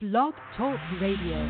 Blog Talk Radio.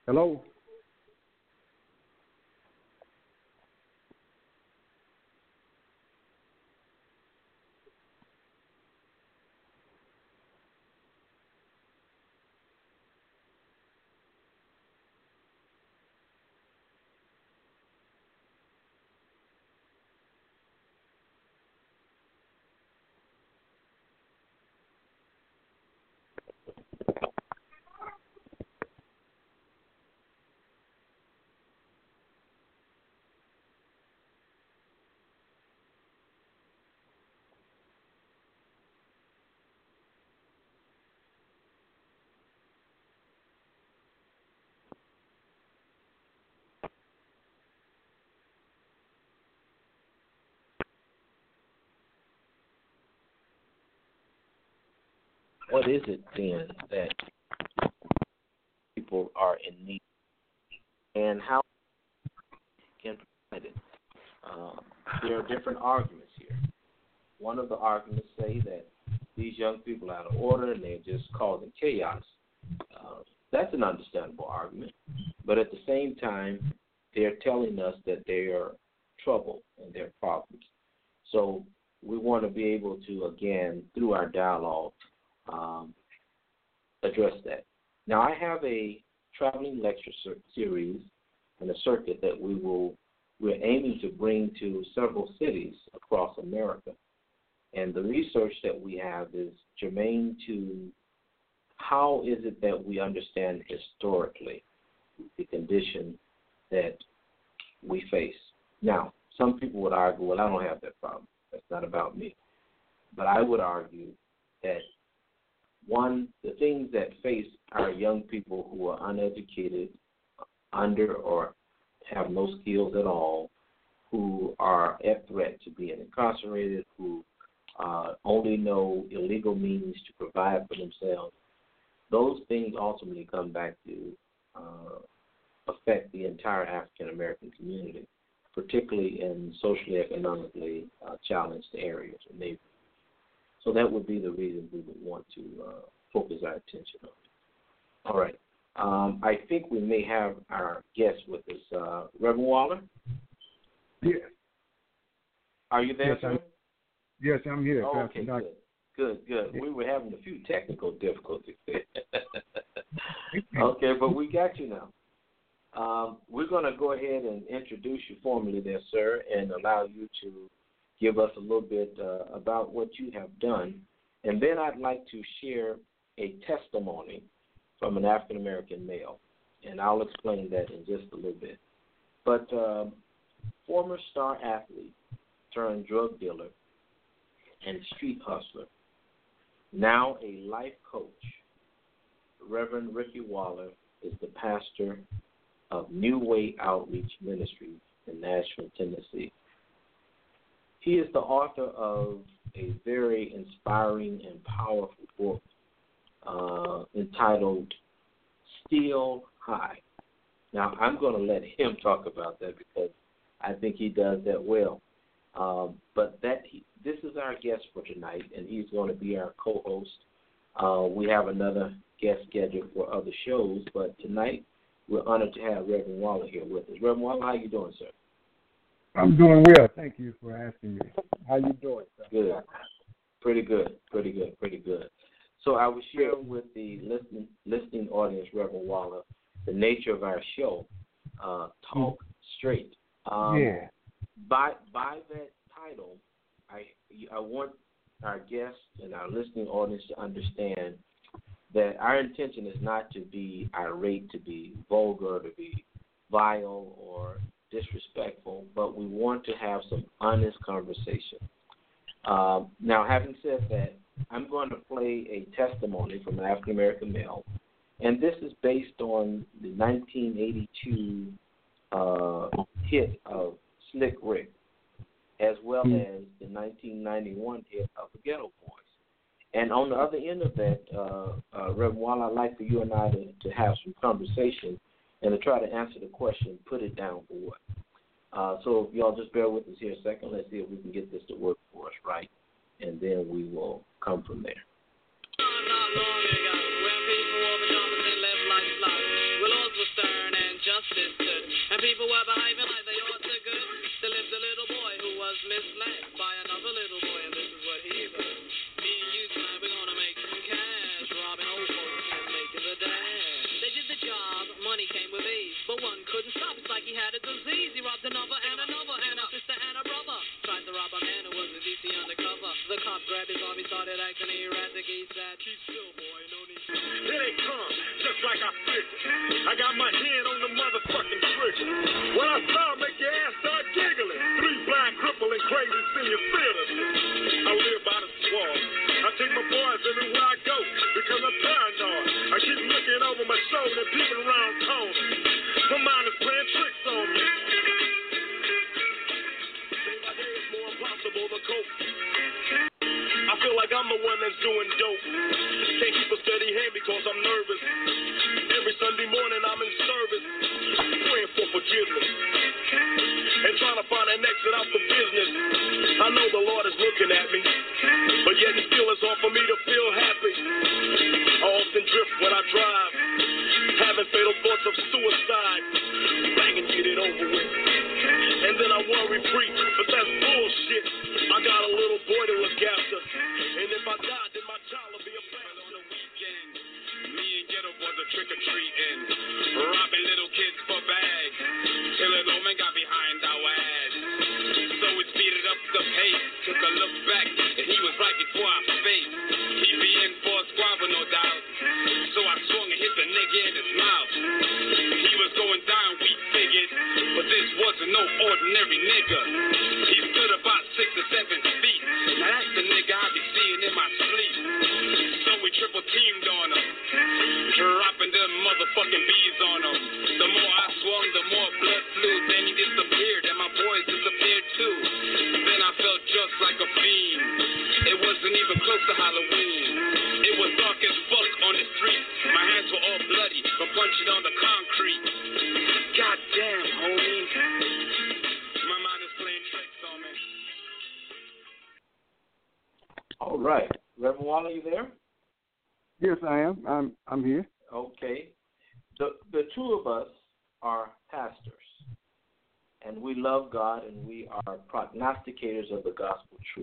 Hello? What is it then that people are in need, and how can provide it? There are different arguments here. One of the arguments say that these young people are out of order and they're just causing chaos. That's an understandable argument, but at the same time, they're telling us that they are trouble and they're problems. So we want to be able to, again, through our dialogue, address that. Now, I have a traveling lecture series and a circuit that we're aiming to bring to several cities across America. And the research that we have is germane to how is it that we understand historically the condition that we face. Now, some people would argue, well, I don't have that problem. That's not about me. But I would argue that, one, the things that face our young people who are uneducated, under or have no skills at all, who are at threat to being incarcerated, who only know illegal means to provide for themselves, those things ultimately come back to affect the entire African American community, particularly in socially, economically challenged areas or neighborhoods. So that would be the reason we would want to focus our attention on it. All right. I think we may have our guest with us. Reverend Waller? Yes. Are you there, yes, sir? Yes, I'm here. Oh, okay, good. Yeah. We were having a few technical difficulties there. Okay, but we got you now. We're going to go ahead and introduce you formally there, sir, and allow you to give us a little bit about what you have done. And then I'd like to share a testimony from an African-American male, and I'll explain that in just a little bit. But former star athlete turned drug dealer and street hustler, now a life coach, Reverend Ricky Waller is the pastor of New Way Outreach Ministries in Nashville, Tennessee. He is the author of a very inspiring and powerful book entitled Still High. Now, I'm going to let him talk about that because I think he does that well. But this is our guest for tonight, and he's going to be our co-host. We have another guest scheduled for other shows, but tonight we're honored to have Reverend Waller here with us. Reverend Waller, how you doing, sir? I'm doing well. Thank you for asking me. How you doing, sir? Good. Pretty good. So I was sharing with the listening audience, Reverend Waller, the nature of our show, Talk Straight. Yeah. By that title, I want our guests and our listening audience to understand that our intention is not to be irate, to be vulgar, to be vile or disrespectful, but we want to have some honest conversation. Now, having said that, I'm going to play a testimony from an African-American male, and this is based on the 1982 hit of Slick Rick, as well as the 1991 hit of the Ghetto Boys. And on the other end of that, Reverend Waller, I'd like for you and I to have some conversation and to try to answer the question, put it down for what? So if y'all just bear with us here a second. Let's see if we can get this to work for us, right? And then we will come from there. Not long ago, when people wore pajamas and lived life slow, we'll also start people were behaving like they ought to good. There lived a little boy who was misled by another little boy, and this is what he said. Me and you tonight, we're gonna make some cash, robbing old folks and making the dash. They did the job, money came with ease, but one couldn't stop. It's like he had a disease. He robbed another and a sister and a brother. Tried to rob a man who was a DC undercover. The cop grabbed his arm, he started acting erratic. He said, "Keep still, boy, no need." Here they come, just like I figured. I got my hand on the motherfucking trigger. When I start, make your ass start giggling. 3 blind, crippling, crazy senior theaters. I live by the swamp. I take my boys everywhere I go because I'm paranoid. I keep looking over my shoulder and peeping around corners. My mind is playing tricks on me. Day by day, it's more impossible to cope. I feel like I'm the one that's doing dope. Can't keep a steady hand because I'm nervous. Every Sunday morning I'm in service, praying for forgiveness and trying to find an exit out the business. I know the Lord is looking at me, but yet and still it's hard for me to feel happy. I often drift when I drive, having fatal thoughts of suicide, banging get it over with. And then I worry free, but that's bullshit. I got a little boy to look after, and if I die, then my child will be a bad on the weekend. Me and Ghetto was a trick-or-treating, robbing little kids for bags, till an old man got behind our ass. So we speeded up the pace, took a look back, and he was right before our face. He'd be in for a squabble, no doubt, so I swung and hit the nigga in his mouth. He was going down, we figured, but this wasn't no ordinary nigga. He stood about 6 or 7 feet. Now that's the nigga I be seeing in my sleep. So we triple teamed on him, dropping them motherfucking bees on him. The more I swung, the more blood flew. Then he disappeared, and my boys disappeared too. Then I felt just like a fiend. It wasn't even close to Halloween. It was dark as fuck on the street. My hands were all bloody from punching on the concrete. Goddamn, homie. My mind is playing tricks on me. All right. Reverend Waller, you there? Yes, I am. I'm here. Okay. The two of us are pastors, and we love God, and we are prognosticators of the gospel truth.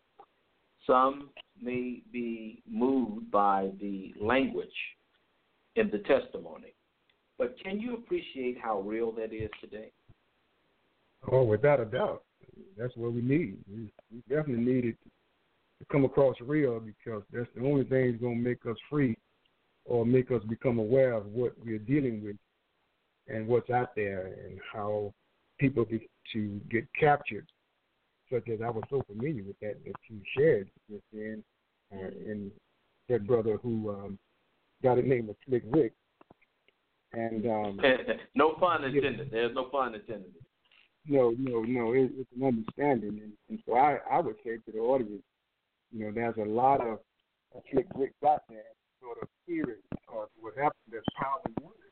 Some may be moved by the language in the testimony, but can you appreciate how real that is today? Oh, without a doubt. That's what we need. We definitely need it to come across real, because that's the only thing that's going to make us free or make us become aware of what we're dealing with and what's out there and how people to get captured, such as I was so familiar with that you shared with me and that brother who got a name of Slick Rick. And no pun intended. There's no pun intended. No. It's an understanding, and so I would say to the audience, there's a lot of Slick Ricks out there sort of hearing, because what happens, there's power in words,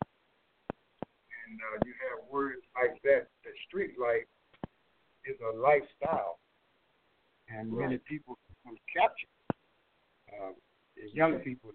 and you have words like that. The street life is a lifestyle, and many people become captured. As young people,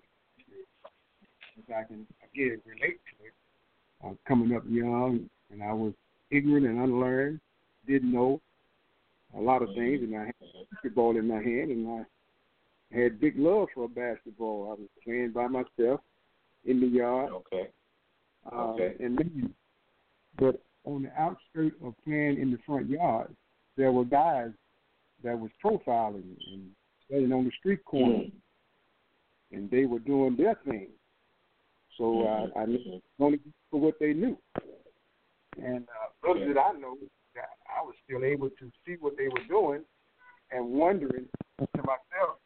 if I can again relate to it, coming up young, and I was ignorant and unlearned, didn't know a lot of things, and I had basketball in my hand, and I had big love for basketball. I was playing by myself in the yard. Okay. And then, but on the outskirts of playing in the front yard, there were guys that was profiling and standing on the street corner, and they were doing their thing. So I knew only for what they knew. And little did I know that I was still able to see what they were doing and wondering to myself,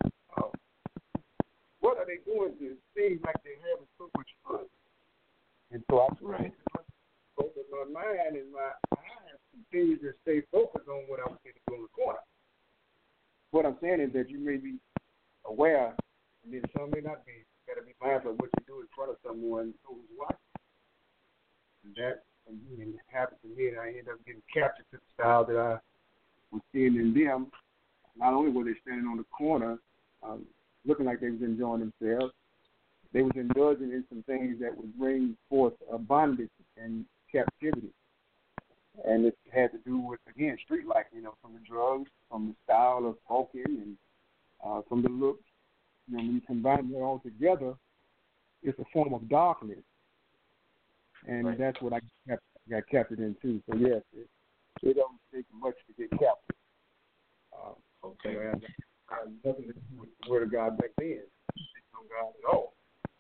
what are they doing to seem like they're having so much fun? And so I tried to focus my mind and my eyes continue to stay focused on what I was going to do in the corner. What I'm saying is that you may be aware, and then some may not be. You got to be mindful of what you do in front of someone who's watching. And that happened to me, and I ended up getting captured to the style that I was seeing in them. Not only were they standing on the corner, looking like they was enjoying themselves, they was indulging in some things that would bring forth a bondage and captivity. And it had to do with, again, street life, from the drugs, from the style of talking, and from the looks. When you combine it all together, it's a form of darkness. And right. That's what I got captured into. So, yes, it don't take much to get captured. Okay. I had nothing to do with the Word of God back then. No God at all.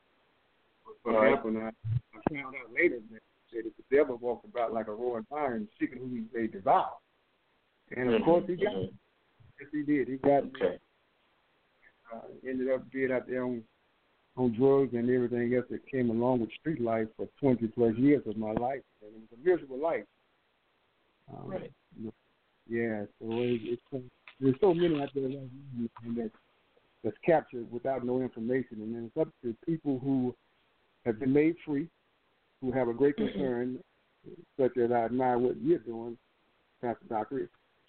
But what happened, I found out later that the devil walked about like a roaring lion, seeking who he may devour. And, of course, he got me. Yes, he did. He got me. Ended up being out there on drugs and everything else that came along with street life for 20-plus years of my life. And it was a miserable life. Right. Yeah, so there's so many out there that's captured without no information. And then it's up to people who have been made free, who have a great concern, such as I admire what you're doing, Pastor Doctor,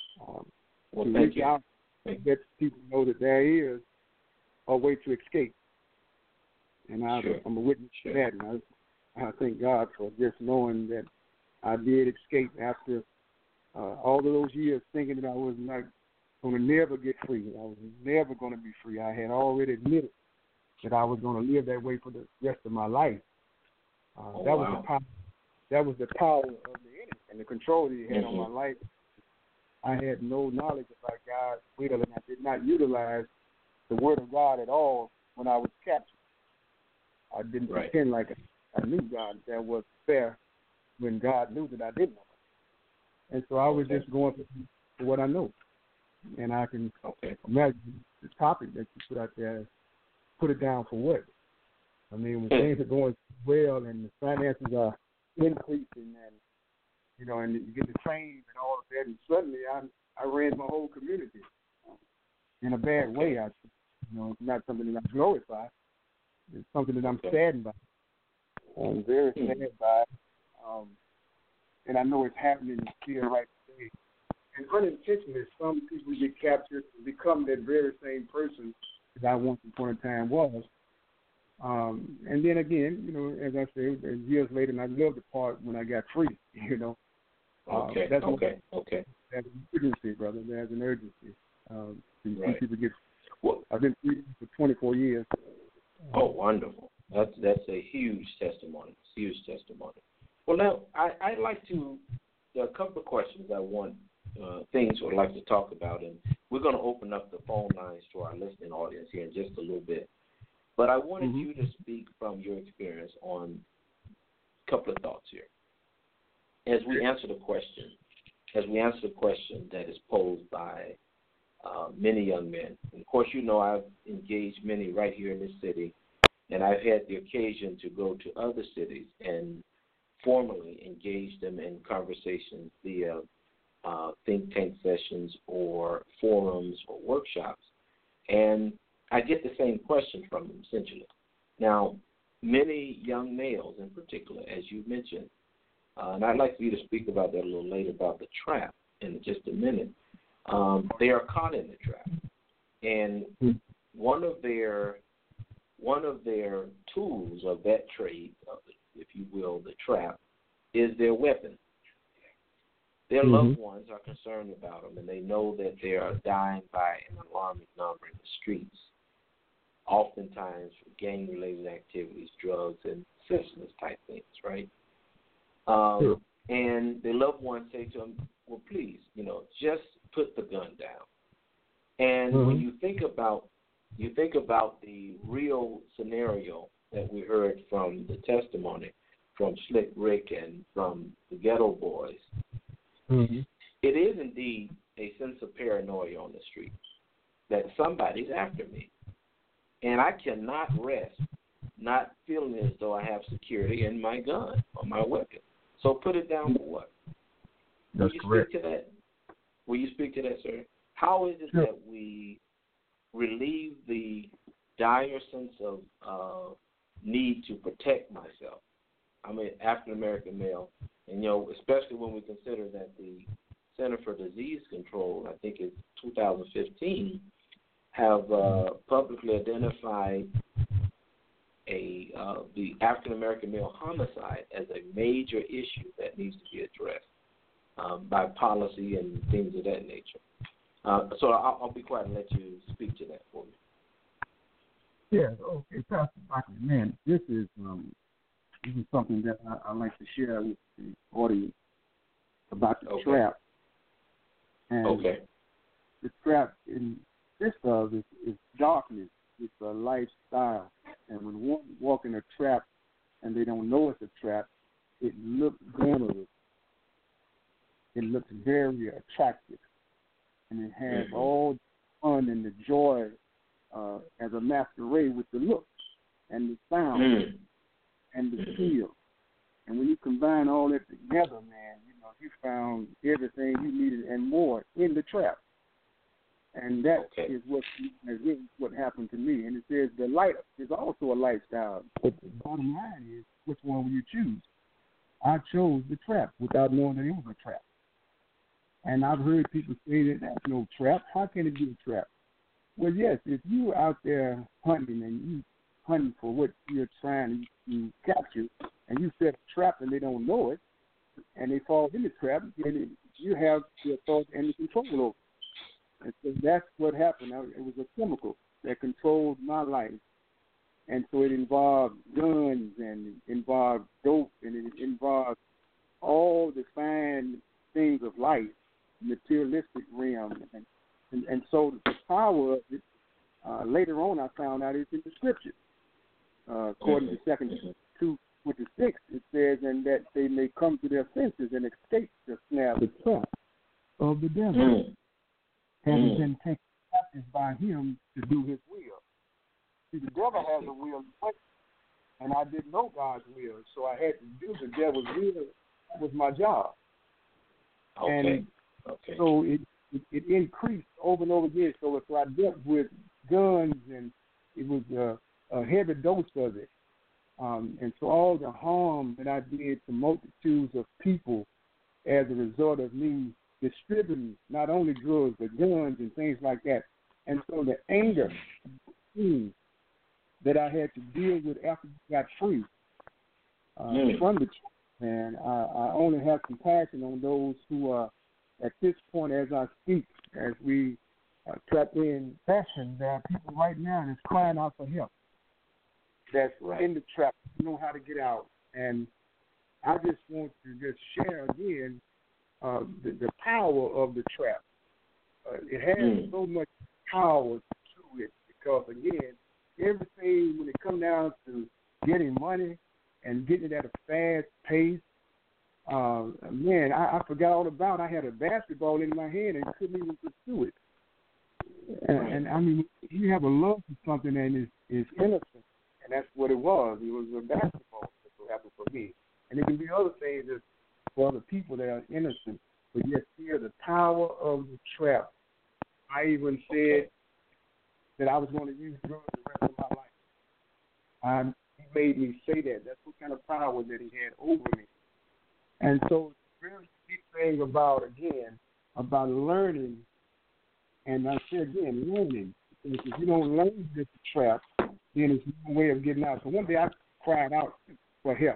to reach out and let people know that there is a way to escape. And I'm a witness to that. And I thank God for just knowing that I did escape after all of those years thinking that I was not going to never get free. I was never going to be free. I had already admitted that I was going to live that way for the rest of my life. That was the power of the enemy and the control that he had on my life. I had no knowledge about God's will, and I did not utilize the Word of God at all when I was captured. I didn't pretend like I knew God that was fair when God knew that I didn't know. And so I was just going for what I know. And I can imagine the topic that you put out there, put it down for what? I mean, when things are going well and the finances are increasing and, and you get the fame and all of that, and suddenly I ran my whole community in a bad way. It's not something that I glorify. It's something that I'm saddened by. I'm very saddened by it. And I know it's happening still right today. And unintentionally, some people get captured and become that very same person that I once upon a time was. And then again, as I said, years later, and I love the part when I got free, There's an urgency, brother. There's an urgency. People get. I've been free for 24 years. Oh, wonderful. That's a huge testimony. It's a huge testimony. Well, now, I'd like to, there are a couple of questions I want, things I'd like to talk about, and we're going to open up the phone lines to our listening audience here in just a little bit. But I wanted you to speak from your experience on a couple of thoughts here. As we answer the question that is posed by many young men. And of course, I've engaged many right here in this city, and I've had the occasion to go to other cities and formally engage them in conversations via think tank sessions or forums or workshops. And I get the same question from them, essentially. Now, many young males in particular, as you mentioned, and I'd like for you to speak about that a little later, about the trap in just a minute. They are caught in the trap. And one of their tools of that trade, if you will, the trap, is their weapon. Their loved ones are concerned about them, and they know that they are dying by an alarming number in the streets, oftentimes for gang-related activities, drugs, and senseless type things, right? And their loved ones say to them, well, please, just put the gun down. And when you think about the real scenario that we heard from the testimony from Slick Rick and from the Ghetto Boys, it is indeed a sense of paranoia on the street that somebody's after me. And I cannot rest not feeling as though I have security in my gun or my weapon. So put it down for what? That's correct. Will you speak to that, sir? How is it that we relieve the dire sense of need to protect myself? I'm an African-American male, and, especially when we consider that the Center for Disease Control, I think it's 2015, have publicly identified the African-American male homicide as a major issue that needs to be addressed. by policy and things of that nature. So I'll be quiet and let you speak to that for me. Yeah, okay, Pastor Buckley, man, this is something that I like to share with the audience about the trap. And the trap in this of is darkness. It's a lifestyle. And when one walk in a trap and they don't know it's a trap, it looks glamorous. It looks very attractive. And it has all the fun and the joy as a masquerade with the look and the sound and the feel. And when you combine all that together, man, you found everything you needed and more in the trap. And that is what happened to me. And it says the light is also a lifestyle. But the bottom line is, which one will you choose? I chose the trap without knowing that it was a trap. And I've heard people say that that's no trap. How can it be a trap? Well, yes, if you're out there hunting and you hunting for what you're trying to capture, and you set a trap and they don't know it, and they fall in the trap, then you have the authority and the control over it. And so that's what happened. It was a chemical that controlled my life. And so it involved guns and it involved dope and it involved all the fine things of life, materialistic realm. And so the power of it, later on I found out it's in the scriptures. According to 2 2:26, it says, and that they may come to their senses and escape the snare, the trap of the devil. Having been taken captive by him to do his will. See, the devil has a will, and I didn't know God's will, so I had to do the devil's will. That was my job. And so it increased over and over again. So if I dealt with guns, and it was a heavy dose of it. And so all the harm that I did to multitudes of people as a result of me distributing not only drugs but guns and things like that. And so the anger that I had to deal with after I got free from the man, I only have compassion on those who are at this point as I speak, as we trap in passion. There are people right now that's crying out for help. That's in the trap, you know how to get out. And I just want to just share again the power of the trap. It has so much power to it because, again, everything when it comes down to getting money and getting it at a fast pace, man, I forgot all about it. I had a basketball in my hand and couldn't even pursue it. And I mean, you have a love for something and it's innocent, and that's what it was. It was a basketball, that's what happened for me. And it can be other things that for other people that are innocent, but yet feel the power of the trap. I even said that I was going to use drugs the rest of my life. He made me say that. That's what kind of power that he had over me. And so the really key thing about learning, and I say again, learning, because if you don't learn this trap, then it's no way of getting out. So one day I cried out for help.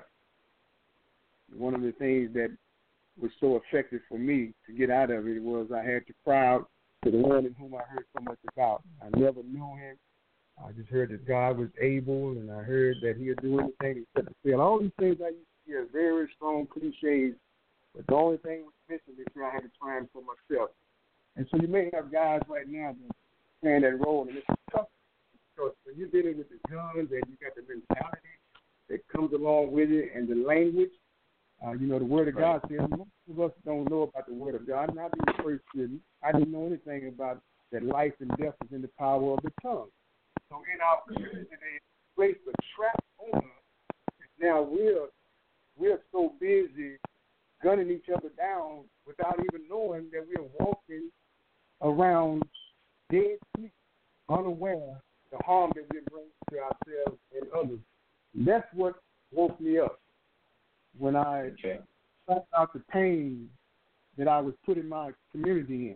One of the things that was so effective for me to get out of it was I had to cry out to the one in whom I heard so much about. I never knew him. I just heard that God was able, and I heard that he would do anything except to fail. All these things I used to hear, very strong cliches, but the only thing was missing is I had to try them for myself. And so you may have guys right now that are playing that role, and it's tough because when you're dealing with the guns and you got the mentality that comes along with it and the language, the Word of God says most of us don't know about the Word of God. And I being the first student, I didn't know anything about that life and death is in the power of the tongue. So in our community, they place a trap on us. Now we're so busy gunning each other down without even knowing that we're walking around dead sleep, unaware the harm that we bring to ourselves and others. And that's what woke me up when I found out the pain that I was putting my community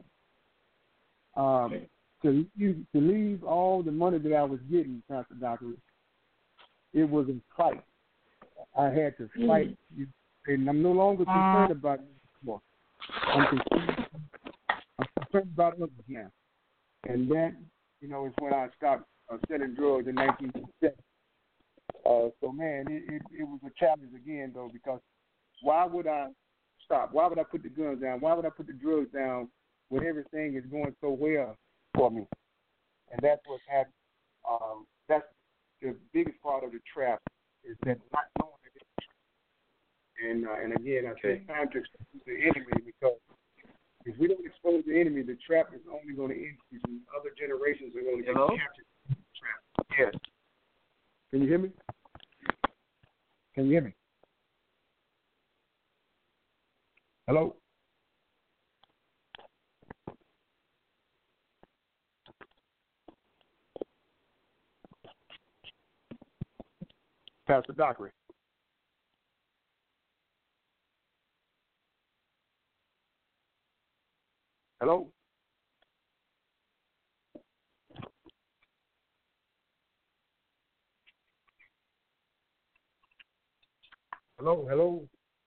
in. To leave all the money that I was getting, Pastor Doctor, it was a fight. I had to fight, and I'm no longer concerned about it anymore. I'm concerned about others now. And that, is when I stopped selling drugs in 1987. So, man, it was a challenge again, though, because why would I stop? Why would I put the guns down? Why would I put the drugs down when everything is going so well for me? And that's what's happening. That's the biggest part of the trap is that not knowing that it's a trap. And again, I say it's time to expose the enemy, because if we don't expose the enemy, the trap is only going to increase, and other generations are going to get captured in the trap. Yes. Can you hear me? Can you hear me? Hello? Pastor Dockery. Hello? Hello, hello.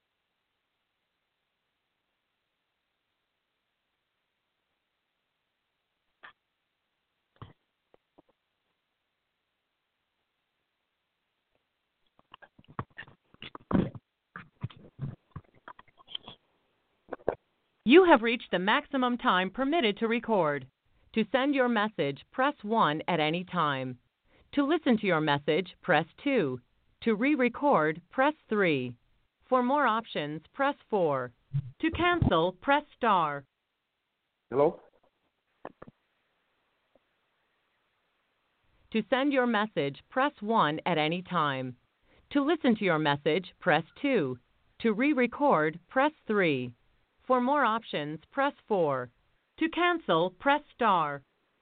You have reached the maximum time permitted to record. To send your message, press 1 at any time. To listen to your message, press 2. To re-record, press 3. For more options, press 4. To cancel, press star. Hello? To send your message, press 1 at any time. To listen to your message, press 2. To re-record, press 3. For more options, press 4. To cancel, press star.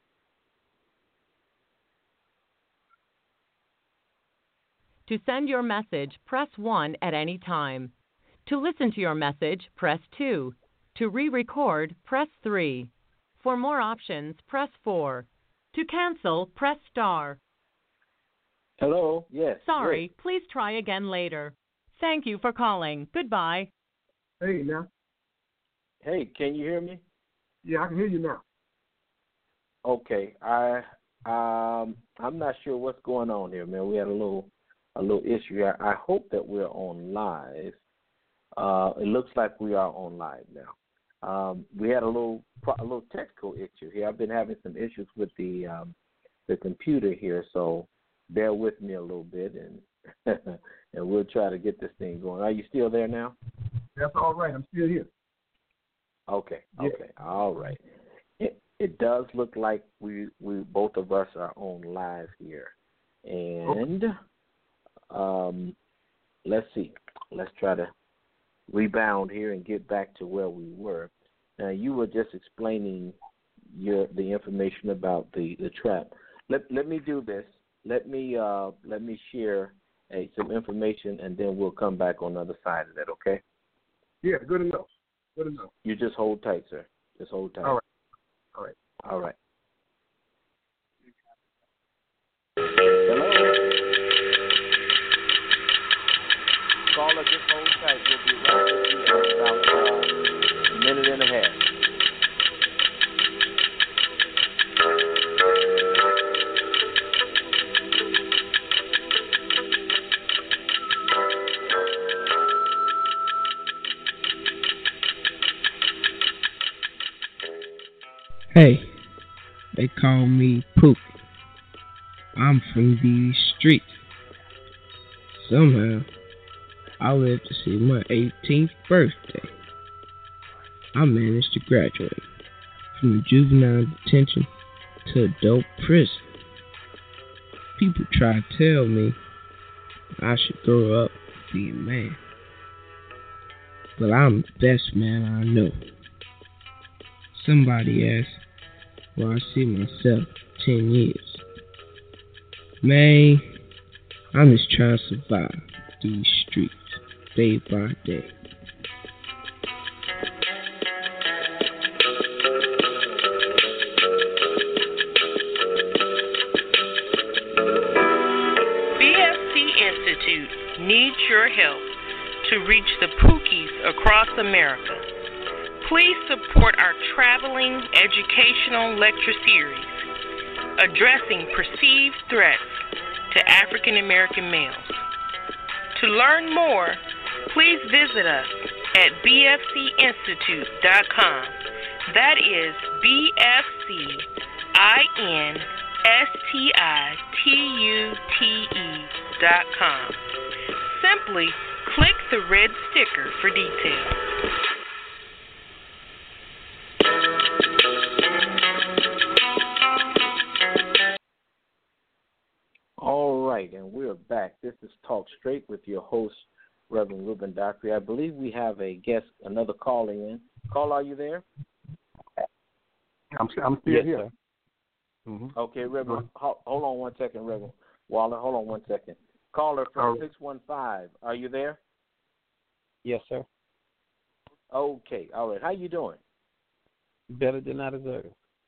To send your message, press 1 at any time. To listen to your message, press 2. To re-record, press 3. For more options, press 4. To cancel, press star. Hello? Yes. Sorry, Great. please try again later. Thank you for calling. Goodbye. Hey, now. Hey, can you hear me? Yeah, I can hear you now. Okay. I'm not sure what's going on here, man. We had a little issue. I hope that we're on live. It looks like we are on live now. We had a little technical issue here. I've been having some issues with the computer here, so bear with me a little bit, and and we'll try to get this thing going. Are you still there now? That's all right. I'm still here. Okay. Yeah. Okay. All right. It does look like we both of us are on live here, and let's see. Let's try to rebound here and get back to where we were. Now, you were just explaining the information about the trap. Let me do this. Let me share some information, and then we'll come back on the other side of that. Okay? Yeah. Good enough. Good enough. You just hold tight, sir. Just hold tight. All right. All right. All right. Hello? Caller, just hold tight. We'll be right with you in about a minute and a half. Hey, they call me Poop. I'm from these streets. Somehow, I lived to see my 18th birthday. I managed to graduate from juvenile detention to adult prison. People try to tell me I should grow up and be a man. But I'm the best man I know. Somebody asked where I see myself 10 years. Man, I'm just trying to survive these streets day by day. BFC Institute needs your help to reach the Pookies across America. Please support our traveling educational lecture series addressing perceived threats to African American males. To learn more, please visit us at bfcinstitute.com. That is bfcinstitute.com. Simply click the red sticker for details. All right, and we're back. This is Talk Straight with your host, Reverend Ruben Dockery. I believe we have a guest, another caller in. Caller, are you there? I'm still yes, here. Mm-hmm. Okay, Reverend, hold on one second, Reverend Waller. Hold on 1 second. Caller from 615. Are you there? Yes, sir. Okay, all right. How you doing? Better than I deserve.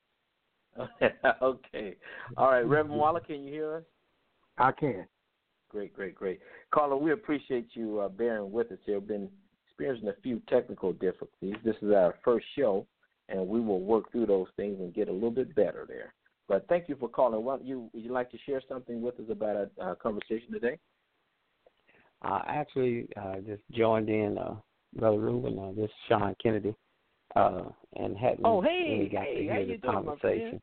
Okay. All right, Reverend Waller, can you hear us? I can. Great. Caller, we appreciate you bearing with us here. We've been experiencing a few technical difficulties. This is our first show, and we will work through those things and get a little bit better there. But thank you for calling. Would you like to share something with us about our conversation today? Actually, just joined in, Brother Ruben. This is Sean Kennedy, and hadn't really got to hear the conversation.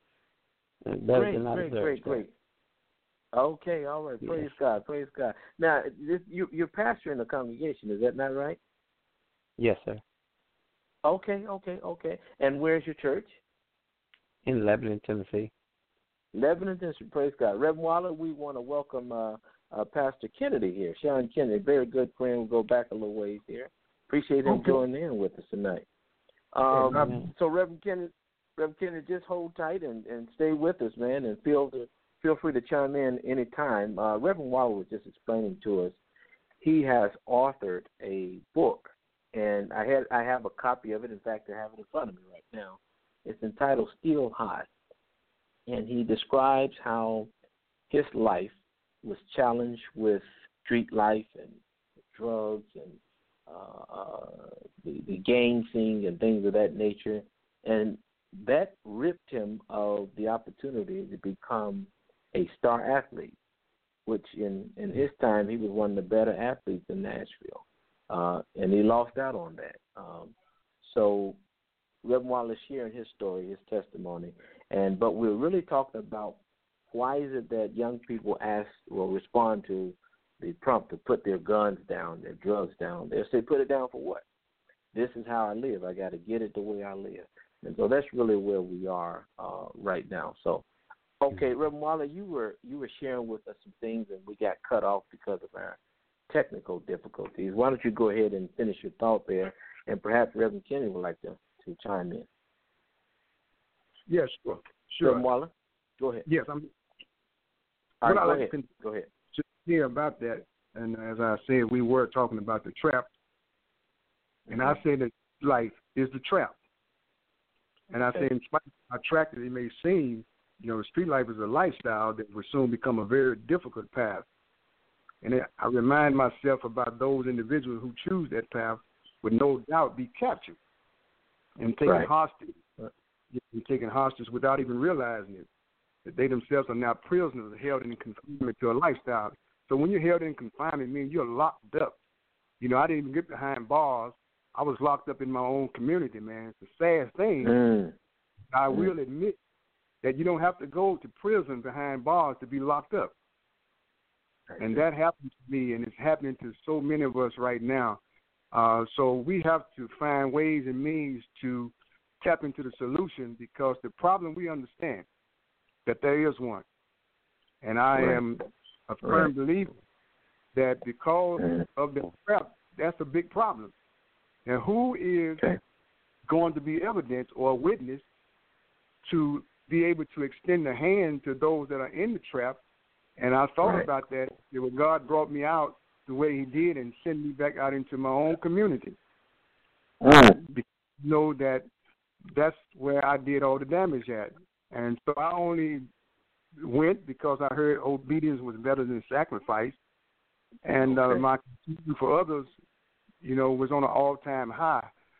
Great. Okay, all right. Praise God. Now, you're pastoring the congregation, is that not right? Yes, sir. Okay. And where's your church? In Lebanon, Tennessee. Lebanon, Tennessee. Praise God. Reverend Waller, we want to welcome Pastor Kennedy here. Sean Kennedy, very good friend. We'll go back a little ways here. Appreciate him joining in with us tonight. So, Reverend Kennedy, just hold tight and stay with us, man, and feel free to chime in any time. Reverend Waller was just explaining to us he has authored a book, and I have a copy of it. In fact, I have it in front of me right now. It's entitled Still High, and he describes how his life was challenged with street life and drugs and the gang scene and things of that nature, and that ripped him of the opportunity to become a star athlete, which in his time he was one of the better athletes in Nashville, and he lost out on that. So Reverend Wallace sharing his story, his testimony, but we're really talking about why is it that young people respond to the prompt to put their guns down, their drugs down. They'll say, put it down for what? This is how I live. I got to get it the way I live. And so that's really where we are right now. So, okay, Reverend Waller, you were sharing with us some things, and we got cut off because of our technical difficulties. Why don't you go ahead and finish your thought there, and perhaps Reverend Kennedy would like to chime in. Yes, sure. Reverend Waller, go ahead. Yes, All right, go ahead. To hear about that, and as I said, we were talking about the trap, and I said that life is the trap. And I say, in spite of how attractive it may seem, the street life is a lifestyle that will soon become a very difficult path. And I remind myself about those individuals who choose that path would no doubt be captured and taken hostage without even realizing it, that they themselves are now prisoners held in confinement to a lifestyle. So when you're held in confinement, it means you're locked up. I didn't even get behind bars. I was locked up in my own community, man. It's a sad thing. I will admit that you don't have to go to prison behind bars to be locked up. And that happened to me, and it's happening to so many of us right now. So we have to find ways and means to tap into the solution, because the problem, we understand that there is one. And I am a firm believer that because of the trap, that's a big problem. And who is going to be evidence or a witness to be able to extend the hand to those that are in the trap? And I thought about that when God brought me out the way he did and sent me back out into my own community. Because that that's where I did all the damage at. And so I only went because I heard obedience was better than sacrifice. And my concern for others, was on an all-time high.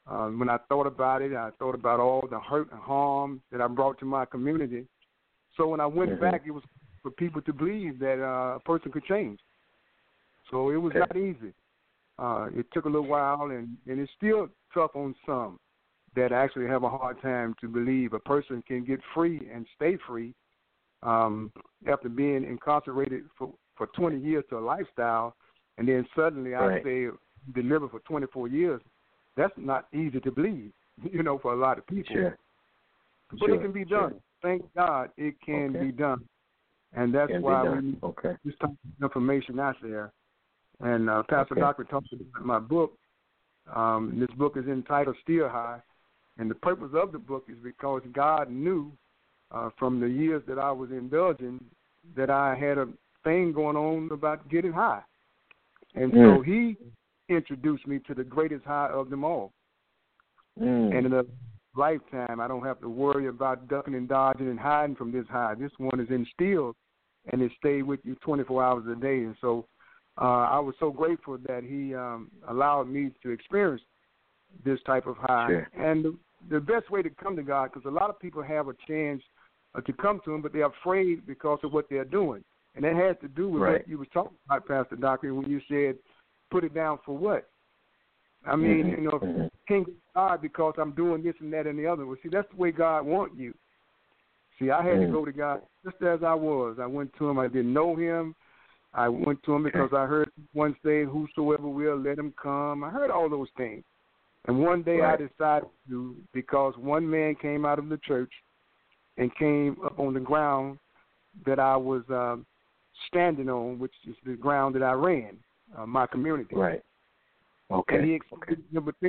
When I thought about it, I thought about all the hurt and harm that I brought to my community. So when I went back, it was for people to believe that a person could change. So it was not easy. It took a little while, and it's still tough on some that actually have a hard time to believe a person can get free and stay free after being incarcerated for 20 years to a lifestyle, and then suddenly I say deliver for 24 years. That's not easy to believe, for a lot of people. Sure. But it can be done. Sure. Thank God it can be done. And that's why we need this type of information out there. And Pastor Doctor talks about my book. This book is entitled Still High. And the purpose of the book is because God knew from the years that I was indulging that I had a thing going on about getting high. And so he introduced me to the greatest high of them all. And in a lifetime, I don't have to worry about ducking and dodging and hiding from this high. This one is instilled, and it stayed with you 24 hours a day. And so I was so grateful that he allowed me to experience this type of high. Sure. And the best way to come to God, because a lot of people have a chance to come to him, but they're afraid because of what they're doing. And that has to do with what you were talking about, Pastor Doctor, when you said, put it down for what? I mean, can't get God because I'm doing this and that and the other. Well, see, that's the way God wants you. See, I had to go to God just as I was. I went to him. I didn't know him. I went to him because I heard one say, whosoever will, let him come. I heard all those things. And one day I decided to, because one man came out of the church and came up on the ground that I was standing on, which is the ground that I ran, my community. Right. Okay. And he extended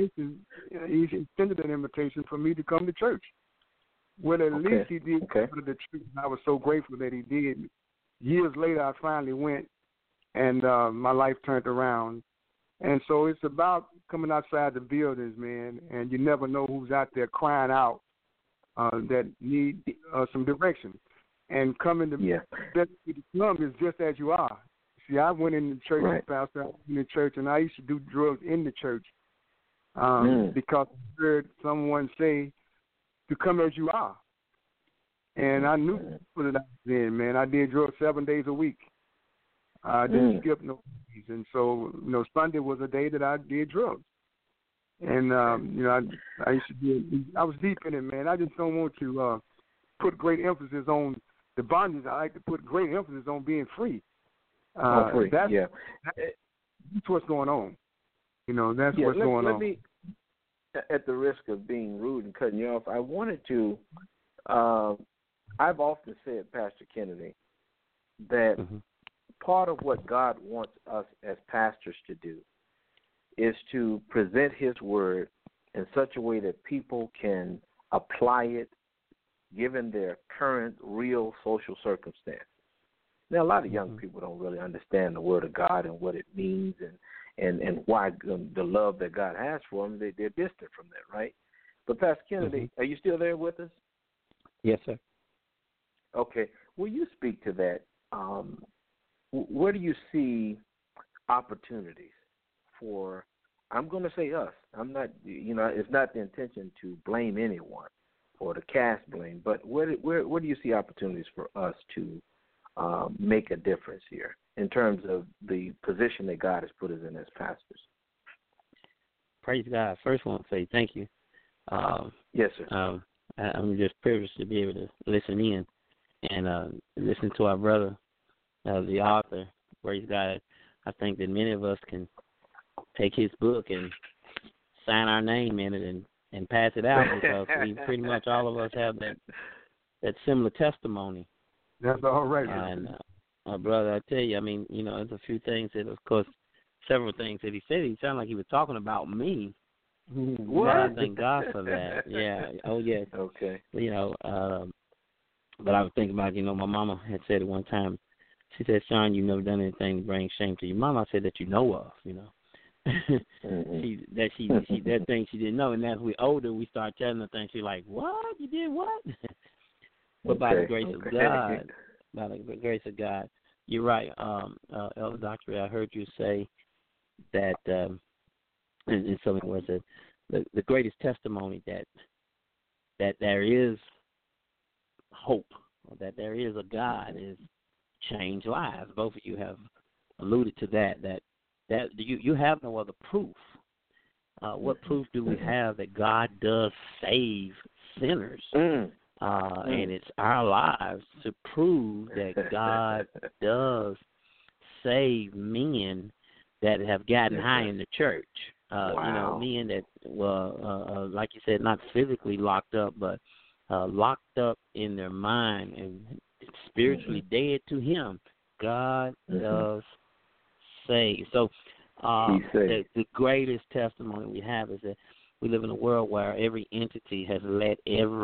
an invitation for me to come to church. Well, at least he did go to the church, and I was so grateful that he did. Years later, I finally went, and my life turned around. And so it's about coming outside the buildings, man, and you never know who's out there crying out that need some direction. And coming to best way to come is just as you are. See, I went in the church, Pastor. I went in the church, and I used to do drugs in the church because I heard someone say to come as you are. And I knew what it was in, man. I did drugs 7 days a week. I didn't skip no days. And so, Sunday was a day that I did drugs. And, I used to be, I was deep in it, man. I just don't want to put great emphasis on the bondage. I like to put great emphasis on being free. Free. That's what's going on. That's what's going on. Let me, at the risk of being rude and cutting you off, I wanted to, I've often said, Pastor Kennedy, that part of what God wants us as pastors to do is to present his word in such a way that people can apply it given their current real social circumstances. Now, a lot of young people don't really understand the word of God and what it means and why the love that God has for them. They're distant from that, right? But Pastor Kennedy, are you still there with us? Yes, sir. Okay. Will you speak to that? Where do you see opportunities for, I'm going to say us. I'm not, it's not the intention to blame anyone or to cast blame, but where do you see opportunities for us to make a difference here in terms of the position that God has put us in as pastors? Praise God. First, I want to say thank you. Yes, sir. I'm just privileged to be able to listen in and listen to our brother, the author. Praise God. I think that many of us can take his book and sign our name in it and pass it out because we pretty much all of us have that similar testimony. That's all right. And, brother, I tell you, I mean, there's a few things that, of course, several things that he said. He sounded like he was talking about me. What? I thank God for that. Yeah. Oh, yes. Okay. But I was thinking about, my mama had said at one time, she said, Sean, you've never done anything to bring shame to your mama. I said that you know of, that thing she didn't know. And as we're older, we start telling her things. She's like, what? You did what? But by the grace of God, you're right, Elder Doctor. I heard you say that in something was that the greatest testimony that there is hope, that there is a God, is change lives. Both of you have alluded to that you have no other proof. What proof do we have that God does save sinners? And it's our lives to prove that God does save men that have gotten high in the church. Men that were, like you said, not physically locked up, but locked up in their mind and spiritually dead to Him. God does save. So the greatest testimony we have is that we live in a world where every entity has let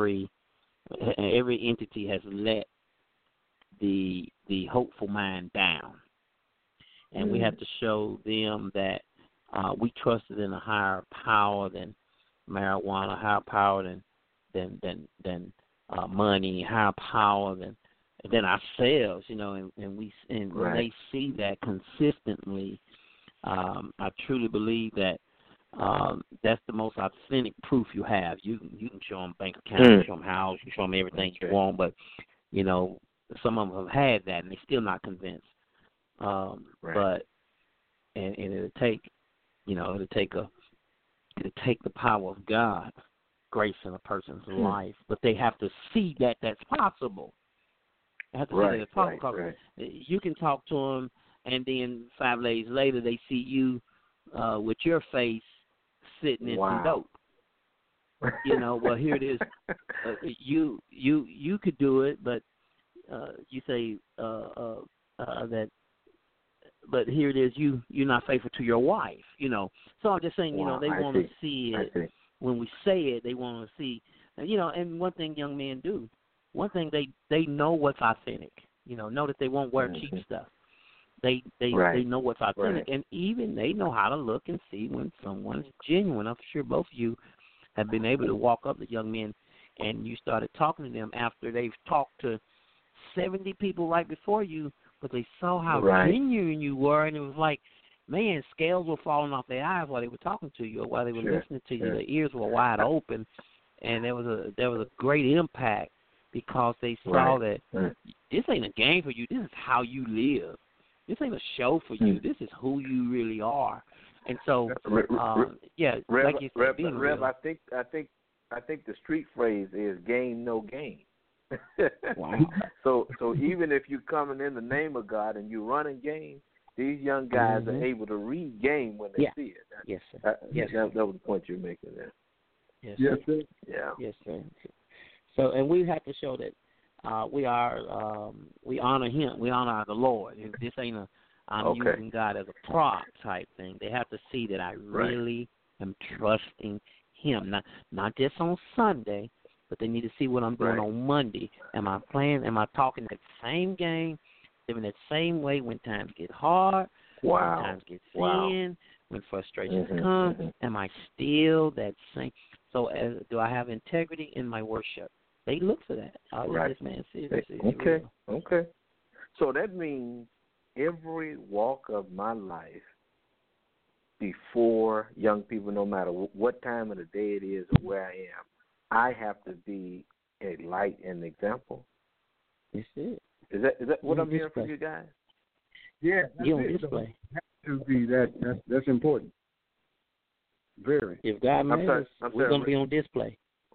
the hopeful mind down, and we have to show them that we trusted in a higher power than marijuana, higher power than money, higher power than ourselves, and when they see that consistently, I truly believe that that's the most authentic proof you have. You can show them bank account, you show them house, you show them everything you want, but some of them have had that and they're still not convinced. But it'll take the power of God, grace in a person's life, but they have to see that that's possible. They have to see that it's possible. You can talk to them, and then 5 days later they see you with your face sitting in some dope. Well, here it is. You could do it, but you say that. But here it is. You're not faithful to your wife. So I'm just saying. They want to see it. When we say it, they want to see. And one thing young men do. One thing they know what's authentic. Know that they won't wear cheap stuff. They know what's authentic, and even they know how to look and see when someone's genuine. I'm sure both of you have been able to walk up to young men, and you started talking to them after they've talked to 70 people right before you, but they saw how genuine you were, and it was like, man, scales were falling off their eyes while they were talking to you, or while they were listening to you. Their ears were wide open, and there was a great impact because they saw that this ain't a game for you. This is how you live. This ain't a show for you. This is who you really are. And so, Rev, like you said, Rev, I think the street phrase is game no game. Wow. So even if you're coming in the name of God and you're running game, these young guys are able to read game when they see it. Yes, sir. That was the point you're making there. Yes, sir. Yeah. Yes, sir. So, and we have to show that we honor Him. We honor the Lord. This ain't I'm using God as a prop type thing. They have to see that I really am trusting Him, not just on Sunday, but they need to see what I'm doing on Monday. Am I playing? Am I talking that same game, living that same way when times get hard, when times get thin, when frustrations come? Am I still that same? So, do I have integrity in my worship? They look for that. This man serious. Okay. So that means every walk of my life, before young people, no matter what time of the day it is or where I am, I have to be a light and example. That's it. Is that what I'm hearing from you guys? Yeah, you on display. To be that's important. Very. If God made us, we're going to be on display.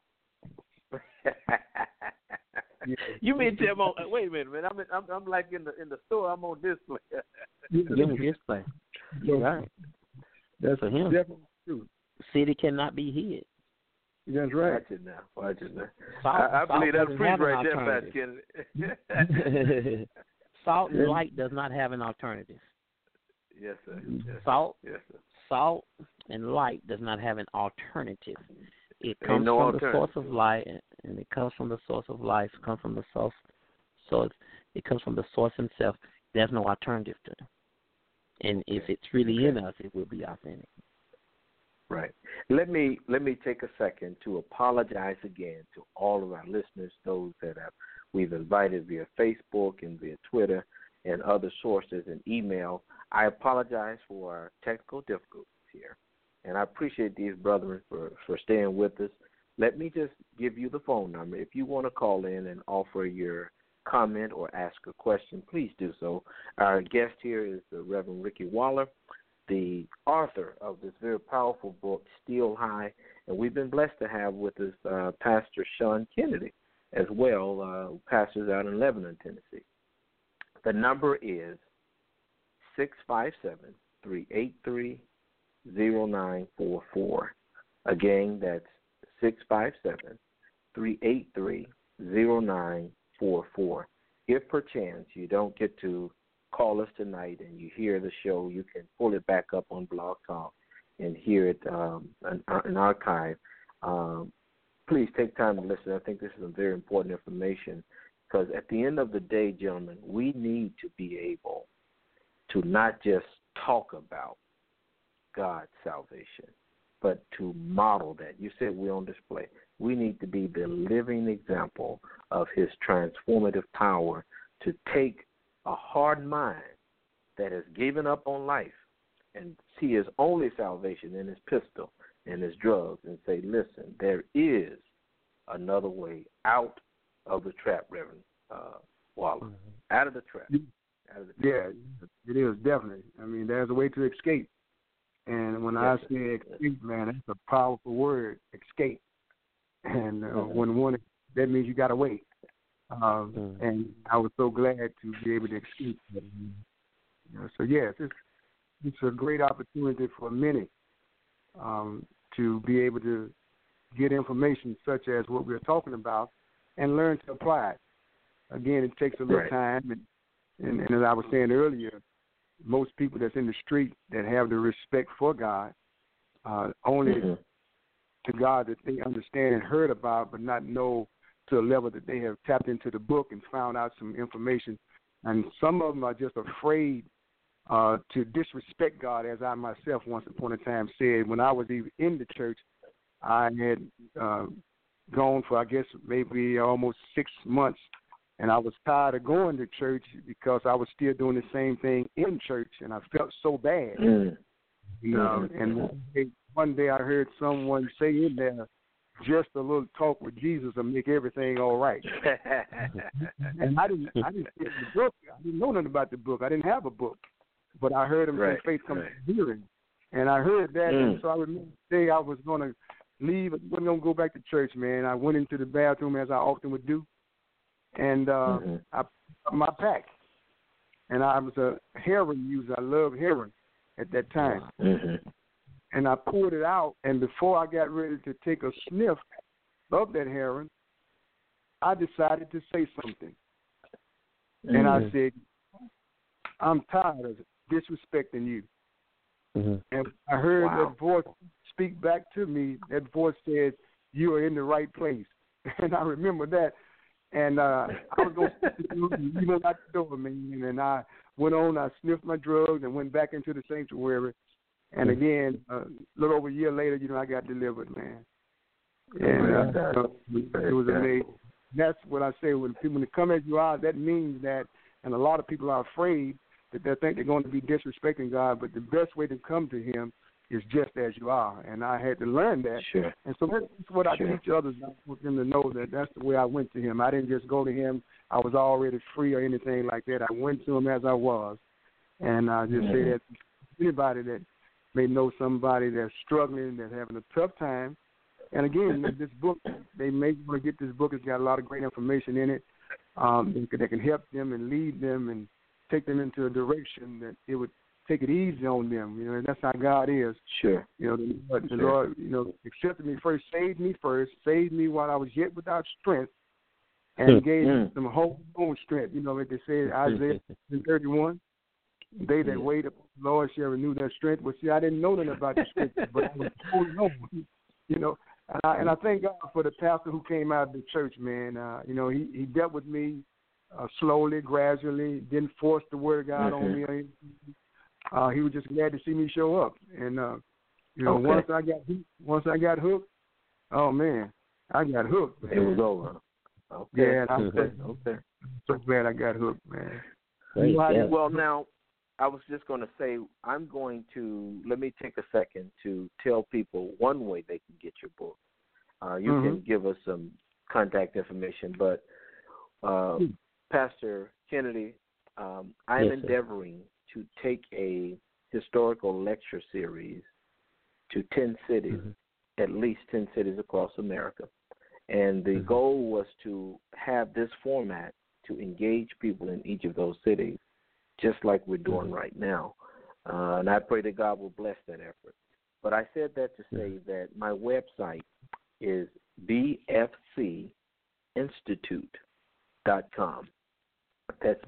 You mean tell me? Wait a minute, man. I'm like in the store. I'm on display. You're on display. You're right. That's for him. Definitely true. City cannot be hid. That's right. Watch it now. I believe that's free right there, Fat Kennedy. Salt and light does not have an alternative. Yes, sir. Salt. Yes, sir. Salt and light does not have an alternative. It comes from the source of light, and it comes from the source of life. It comes from the source. It comes from the source himself. There's no alternative to it. And if it's really in us, it will be authentic. Right. Let me take a second to apologize again to all of our listeners, those that we've invited via Facebook and via Twitter and other sources and email. I apologize for our technical difficulties here. And I appreciate these brethren for staying with us. Let me just give you the phone number. If you want to call in and offer your comment or ask a question, please do so. Our guest here is the Reverend Ricky Waller, the author of this very powerful book, Still High. And we've been blessed to have with us Pastor Sean Kennedy as well, who pastors out in Lebanon, Tennessee. The number is 657-383-0944. Again, that's 657-383-0944. If perchance you don't get to call us tonight and you hear the show, you can pull it back up on Blog Talk and hear it in archive. Please take time to listen. I think this is some very important information because at the end of the day, gentlemen, we need to be able to not just talk about God's salvation, but to model that. You said we're on display. We need to be the living example of his transformative power to take a hard mind that has given up on life and see his only salvation in his pistol and his drugs and say, listen, there is another way out of the trap, Reverend Waller. Out of the trap. Yeah, it is, definitely. I mean, there's a way to escape. And when I say escape, man, that's a powerful word, escape. And when one, that means you got to wait. And I was so glad to be able to escape. So, yes, it's a great opportunity for many to be able to get information such as what we're talking about and learn to apply it. Again, it takes a little time. And as I was saying earlier, most people that's in the street that have the respect for God, only to God that they understand and heard about, but not know to a level that they have tapped into the book and found out some information. And some of them are just afraid to disrespect God, as I myself once upon a time said. When I was even in the church, I had gone for, I guess, maybe almost 6 months, and I was tired of going to church because I was still doing the same thing in church, and I felt so bad. And one day I heard someone say in there, just a little talk with Jesus will make everything all right. And I didn't get the book. I didn't know nothing about the book. I didn't have a book. But I heard him say faith comes from hearing. And I heard that, and so I remember the day I was going to leave. I wasn't going to go back to church, man. I went into the bathroom, as I often would do, and I put my pack. And I was a heroin user. I loved heroin at that time. And I pulled it out, and before I got ready to take a sniff of that heroin, I decided to say something. And I said, I'm tired of disrespecting you. And I heard that voice speak back to me. That voice said, you are in the right place. And I remember that. And I was going to even out the door, man. And I went on, I sniffed my drugs and went back into the sanctuary. And again, a little over a year later, I got delivered, man. And it was amazing. That's what I say. When people come as you are, that means that, and a lot of people are afraid that they think they're going to be disrespecting God, but the best way to come to him is just as you are. And I had to learn that. And so that's what I teach others. I want them to know that that's the way I went to him. I didn't just go to him. I was already free or anything like that. I went to him as I was. And I just say that to anybody that may know somebody that's struggling, that's having a tough time. And again, this book, they may want to get this book. It's got a lot of great information in it that can help them and lead them and take them into a direction that it would take it easy on them. And that's how God is. The Lord, accepted me first, saved me while I was yet without strength, and gave me some hope on strength. Like they say, Isaiah 31. They that wait upon the Lord shall renew their strength. Well, see, I didn't know nothing about the strength, but I was holding on, And I thank God for the pastor who came out of the church, man. He dealt with me slowly, gradually, didn't force the word of God on me. He was just glad to see me show up. And, once I got hooked, oh, man, I got hooked. Man. It was over. Yeah, and I'm so glad I got hooked, man. Well, now, I was just going to say, let me take a second to tell people one way they can get your book. You can give us some contact information, but Pastor Kennedy, I'm endeavoring to take a historical lecture series to 10 cities, at least 10 cities across America. And the goal was to have this format to engage people in each of those cities, just like we're doing right now. And I pray that God will bless that effort. But I said that to say that my website is bfcinstitute.com. That's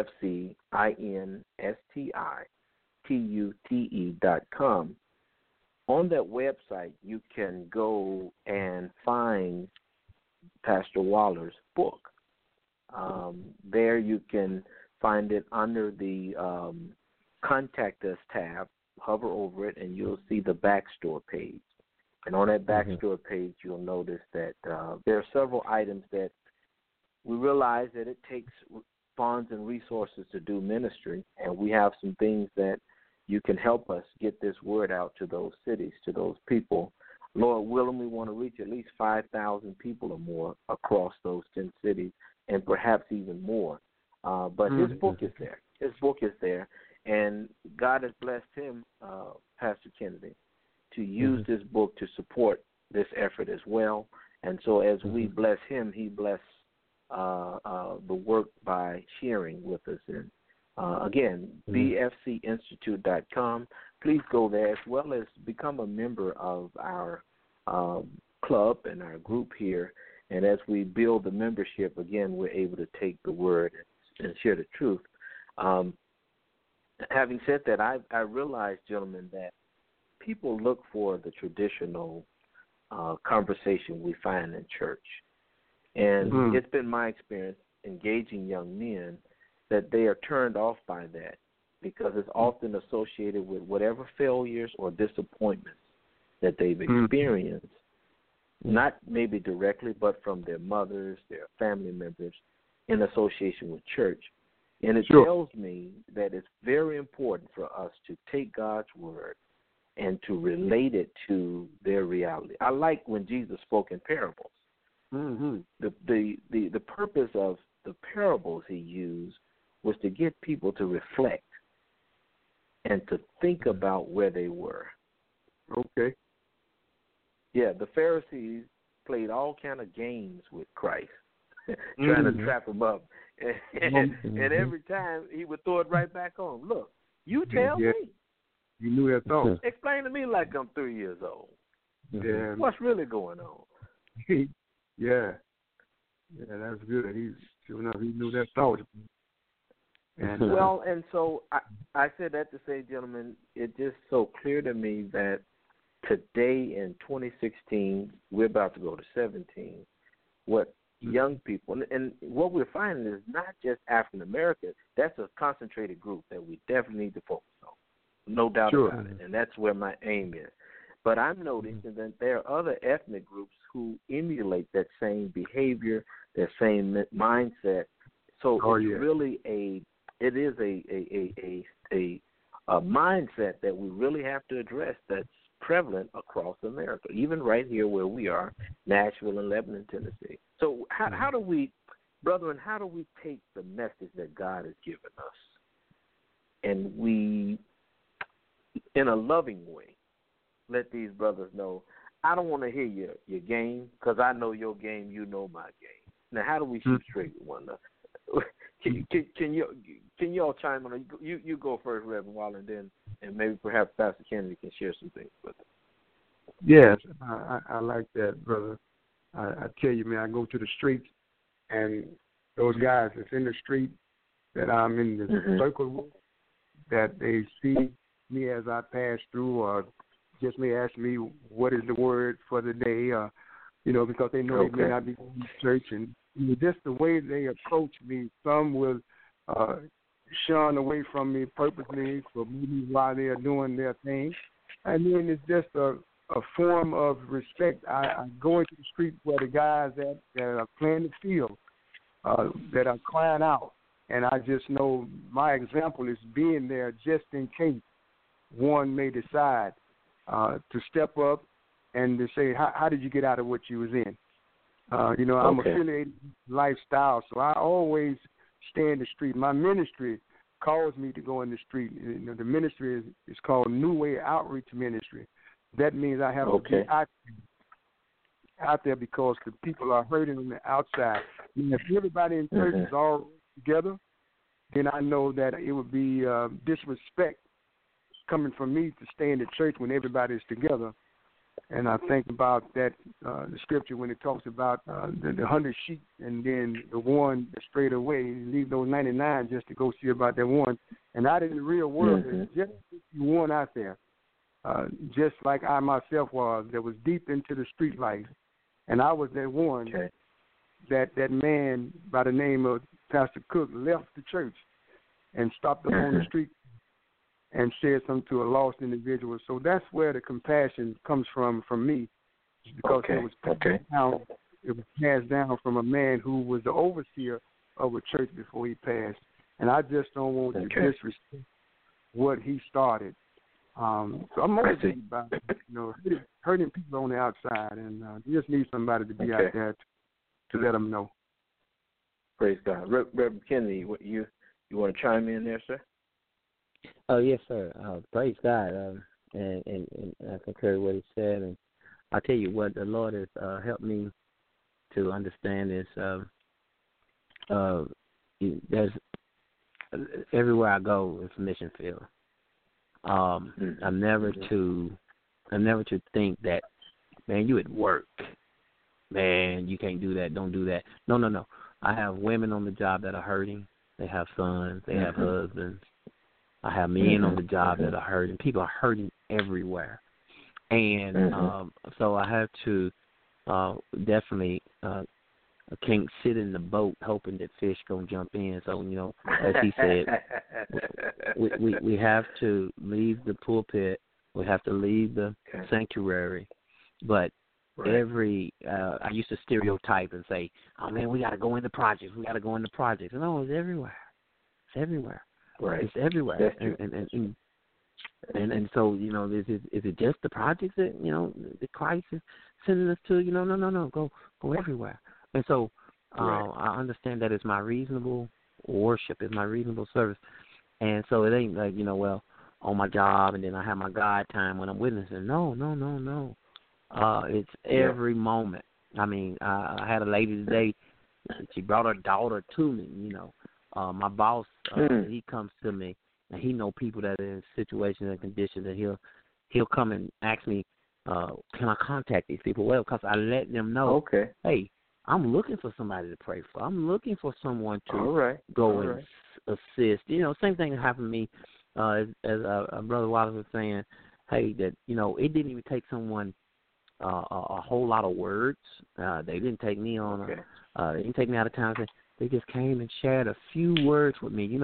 bfcinstitute.com. On that website, you can go and find Pastor Waller's book. There you can find it under the Contact Us tab. Hover over it, and you'll see the Backstore page. And on that Backstore page, you'll notice that there are several items that we realize that it takes funds and resources to do ministry, and we have some things that you can help us get this word out to those cities, to those people. Lord willing, we want to reach at least 5,000 people or more across those 10 cities, and perhaps even more. But his book is there. His book is there, and God has blessed him, Pastor Kennedy, to use this book to support this effort as well. And so as we bless him, he bless the work by sharing with us. And again, bfcinstitute.com. Please go there, as well as become a member of our club and our group here. And as we build the membership, again, we're able to take the word and share the truth. Having said that, I realize, gentlemen, that people look for the traditional conversation we find in church. And it's been my experience engaging young men that they are turned off by that because it's often associated with whatever failures or disappointments that they've experienced, not maybe directly, but from their mothers, their family members, in association with church. And it tells me that it's very important for us to take God's word and to relate it to their reality. I like when Jesus spoke in parables. The purpose of the parables he used was to get people to reflect and to think about where they were. Okay. Yeah, the Pharisees played all kind of games with Christ, trying to trap him up. And every time he would throw it right back on. Look, you tell me. You knew that thought. Explain to me like I'm 3 years old. Yeah. What's really going on? Yeah, that's good. He knew that thought. And, well, and so I said that to say, gentlemen, it's just so clear to me that today in 2016, we're about to go to 17, what young people, and what we're finding is not just African American, that's a concentrated group that we definitely need to focus on. No doubt about it, and that's where my aim is. But I'm noticing that there are other ethnic groups who emulate that same behavior, that same mindset. So it's really a mindset that we really have to address that's prevalent across America, even right here where we are, Nashville and Lebanon, Tennessee. So how do we, brethren, how do we take the message that God has given us and we, in a loving way, let these brothers know, I don't want to hear your game because I know your game, you know my game. Now, how do we shoot straight with one another? Can you all chime in? You go first, Reverend Waller, and maybe perhaps Pastor Kennedy can share some things with us. Yes, I like that, brother. I tell you, man, I go to the streets, and those guys that's in the street that I'm in the circle with, that they see me as I pass through, or just may ask me what is the word for the day, because they know they may not be going to church, and just the way they approach me, some will shun away from me purposely for maybe while they are doing their thing, and then it's just a form of respect. I go into the street where the guys that are playing the field, that are crying out, And I just know my example is being there just in case one may decide to step up and to say, how did you get out of what you was in? I'm affiliated with Lifestyle, so I always stay in the street. My ministry calls me to go in the street. The ministry is called New Way Outreach Ministry. That means I have to be out there because the people are hurting on the outside. And if everybody in church is all together, then I know that it would be disrespect coming from me to stay in the church when everybody is together. And I think about that, the scripture when it talks about the 100 sheep and then the one that strayed away, leave those 99 just to go see about that one. And out in the real world, there's just one out there, just like I myself was, that was deep into the street life. And I was that one that man by the name of Pastor Cook left the church and stopped up on the street and said something to a lost individual. So that's where the compassion comes from me, because it was passed down from a man who was the overseer of a church before he passed. And I just don't want to disrespect what he started. So I'm motivated about hurting people on the outside, and you just need somebody to be out there to let them know. Praise God. Reverend Kennedy, you want to chime in there, sir? Oh, yes, sir. Praise God. And I concur with what he said. And I'll tell you what, the Lord has helped me to understand is there's everywhere I go, it's a mission field. I'm never to think that, man, you at work, man, you can't do that, don't do that. No. I have women on the job that are hurting. They have sons, they have husbands. I have men on the job that are hurting. People are hurting everywhere. And so I have to definitely can't sit in the boat hoping that fish going to jump in. So, as he said, we have to leave the pulpit. We have to leave the sanctuary. But I used to stereotype and say, oh, man, we got to go into projects. We got to go into projects. No, it's everywhere. It's everywhere. Right. It's everywhere. And so, is it just the projects that, the Christ is sending us to? No. Go everywhere. And so I understand that it's my reasonable worship, it's my reasonable service. And so it ain't like, on my job and then I have my God time when I'm witnessing. No. It's every moment. I mean, I had a lady today, she brought her daughter to me, my boss, he comes to me, and he know people that are in situations and conditions, and he'll come and ask me, can I contact these people? Well, because I let them know, hey, I'm looking for somebody to pray for. I'm looking for someone to go and assist. Same thing that happened to me, as Brother Wallace was saying, hey, that, it didn't even take someone a whole lot of words. They didn't take me on they didn't take me out of town. They just came and shared a few words with me.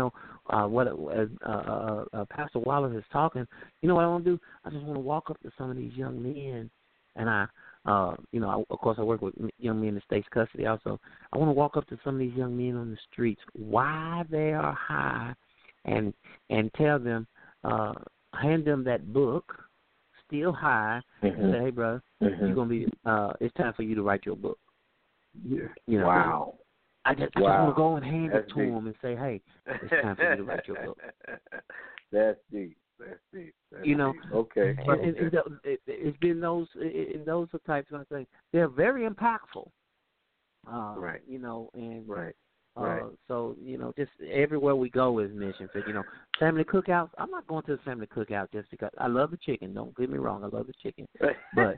Pastor Wallace is talking. You know what I want to do? I just want to walk up to some of these young men, and of course I work with young men in state's custody also. I want to walk up to some of these young men on the streets while they are high, and tell them, hand them that book, still high, and say, hey, brother, you're gonna be. It's time for you to write your book. Yeah. Wow. I just want to go and hand it to them and say, hey, it's time for you to write your book. That's deep. Okay. It's been those types of things. They're very impactful. Right. So, just everywhere we go is mission. So, family cookouts, I'm not going to the family cookout just because I love the chicken. Don't get me wrong, I love the chicken. But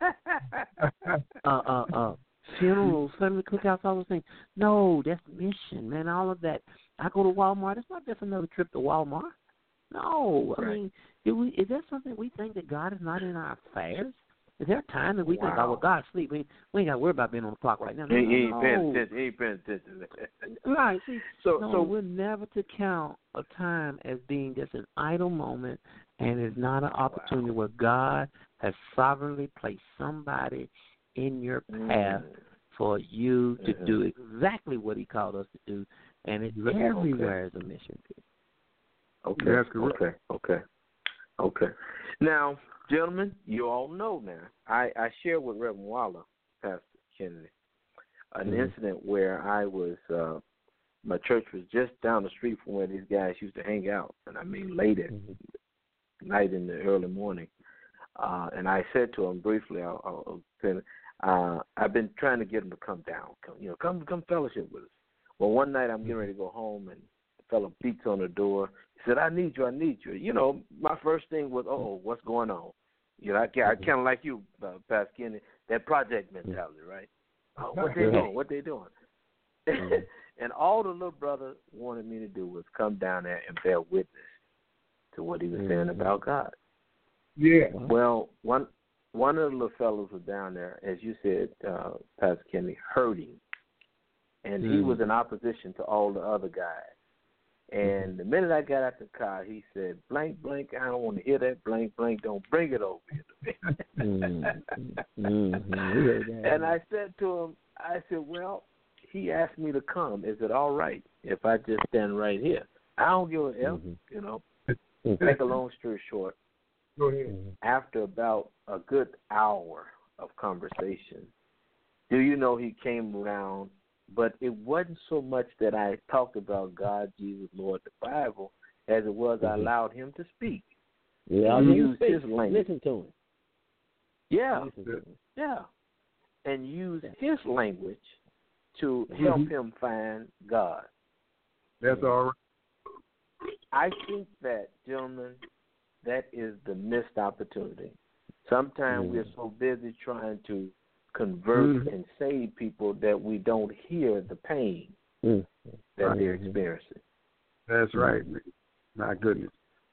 funerals, family cookouts, all those things. No, that's mission, man. All of that. I go to Walmart. It's not just another trip to Walmart. No. I mean, is that something we think that God is not in our affairs? Is there a time that we think, oh, well, God's asleep? We ain't got to worry about being on the clock right now. He ain't paying attention. Right. See, so we're never to count a time as being just an idle moment, and it's not an opportunity where God has sovereignly placed somebody in your path for you to do exactly what he called us to do, and it's everywhere is a mission field. Okay. That's correct. Okay. Now, gentlemen, you all know now. I shared with Reverend Waller, Pastor Kennedy, an incident where I was. My church was just down the street from where these guys used to hang out, and I mean late at night in the early morning. And I said to them briefly, I've been trying to get them to come down, come fellowship with us. Well, one night I'm getting ready to go home, and the fellow beats on the door. He said, I need you. You know, my first thing was, what's going on? You know, I kind of like you, Pastor Kennedy, that project mentality, right? Oh, what they doing? What they doing? And all the little brother wanted me to do was come down there and bear witness to what he was saying about God. Yeah. Well, one of the little fellows was down there, as you said, Pastor Kennedy, hurting. And he was in opposition to all the other guys. And the minute I got out the car, he said, blank, blank, I don't want to hear that, blank, blank, don't bring it over here to me. And I said to him, well, he asked me to come. Is it all right if I just stand right here? I don't give a F, you know. Make a long story short, Go ahead. After about a good hour of conversation, do you know he came around, but it wasn't so much that I talked about God, Jesus, Lord, the Bible, as it was I allowed him to speak. Yeah, and use his language. Listen to him. Yeah, yeah. And use his language to help him find God. That's all right. I think that, gentlemen, that is the missed opportunity. Sometimes we're so busy trying to convert and save people that we don't hear the pain that they're experiencing. That's right. My goodness.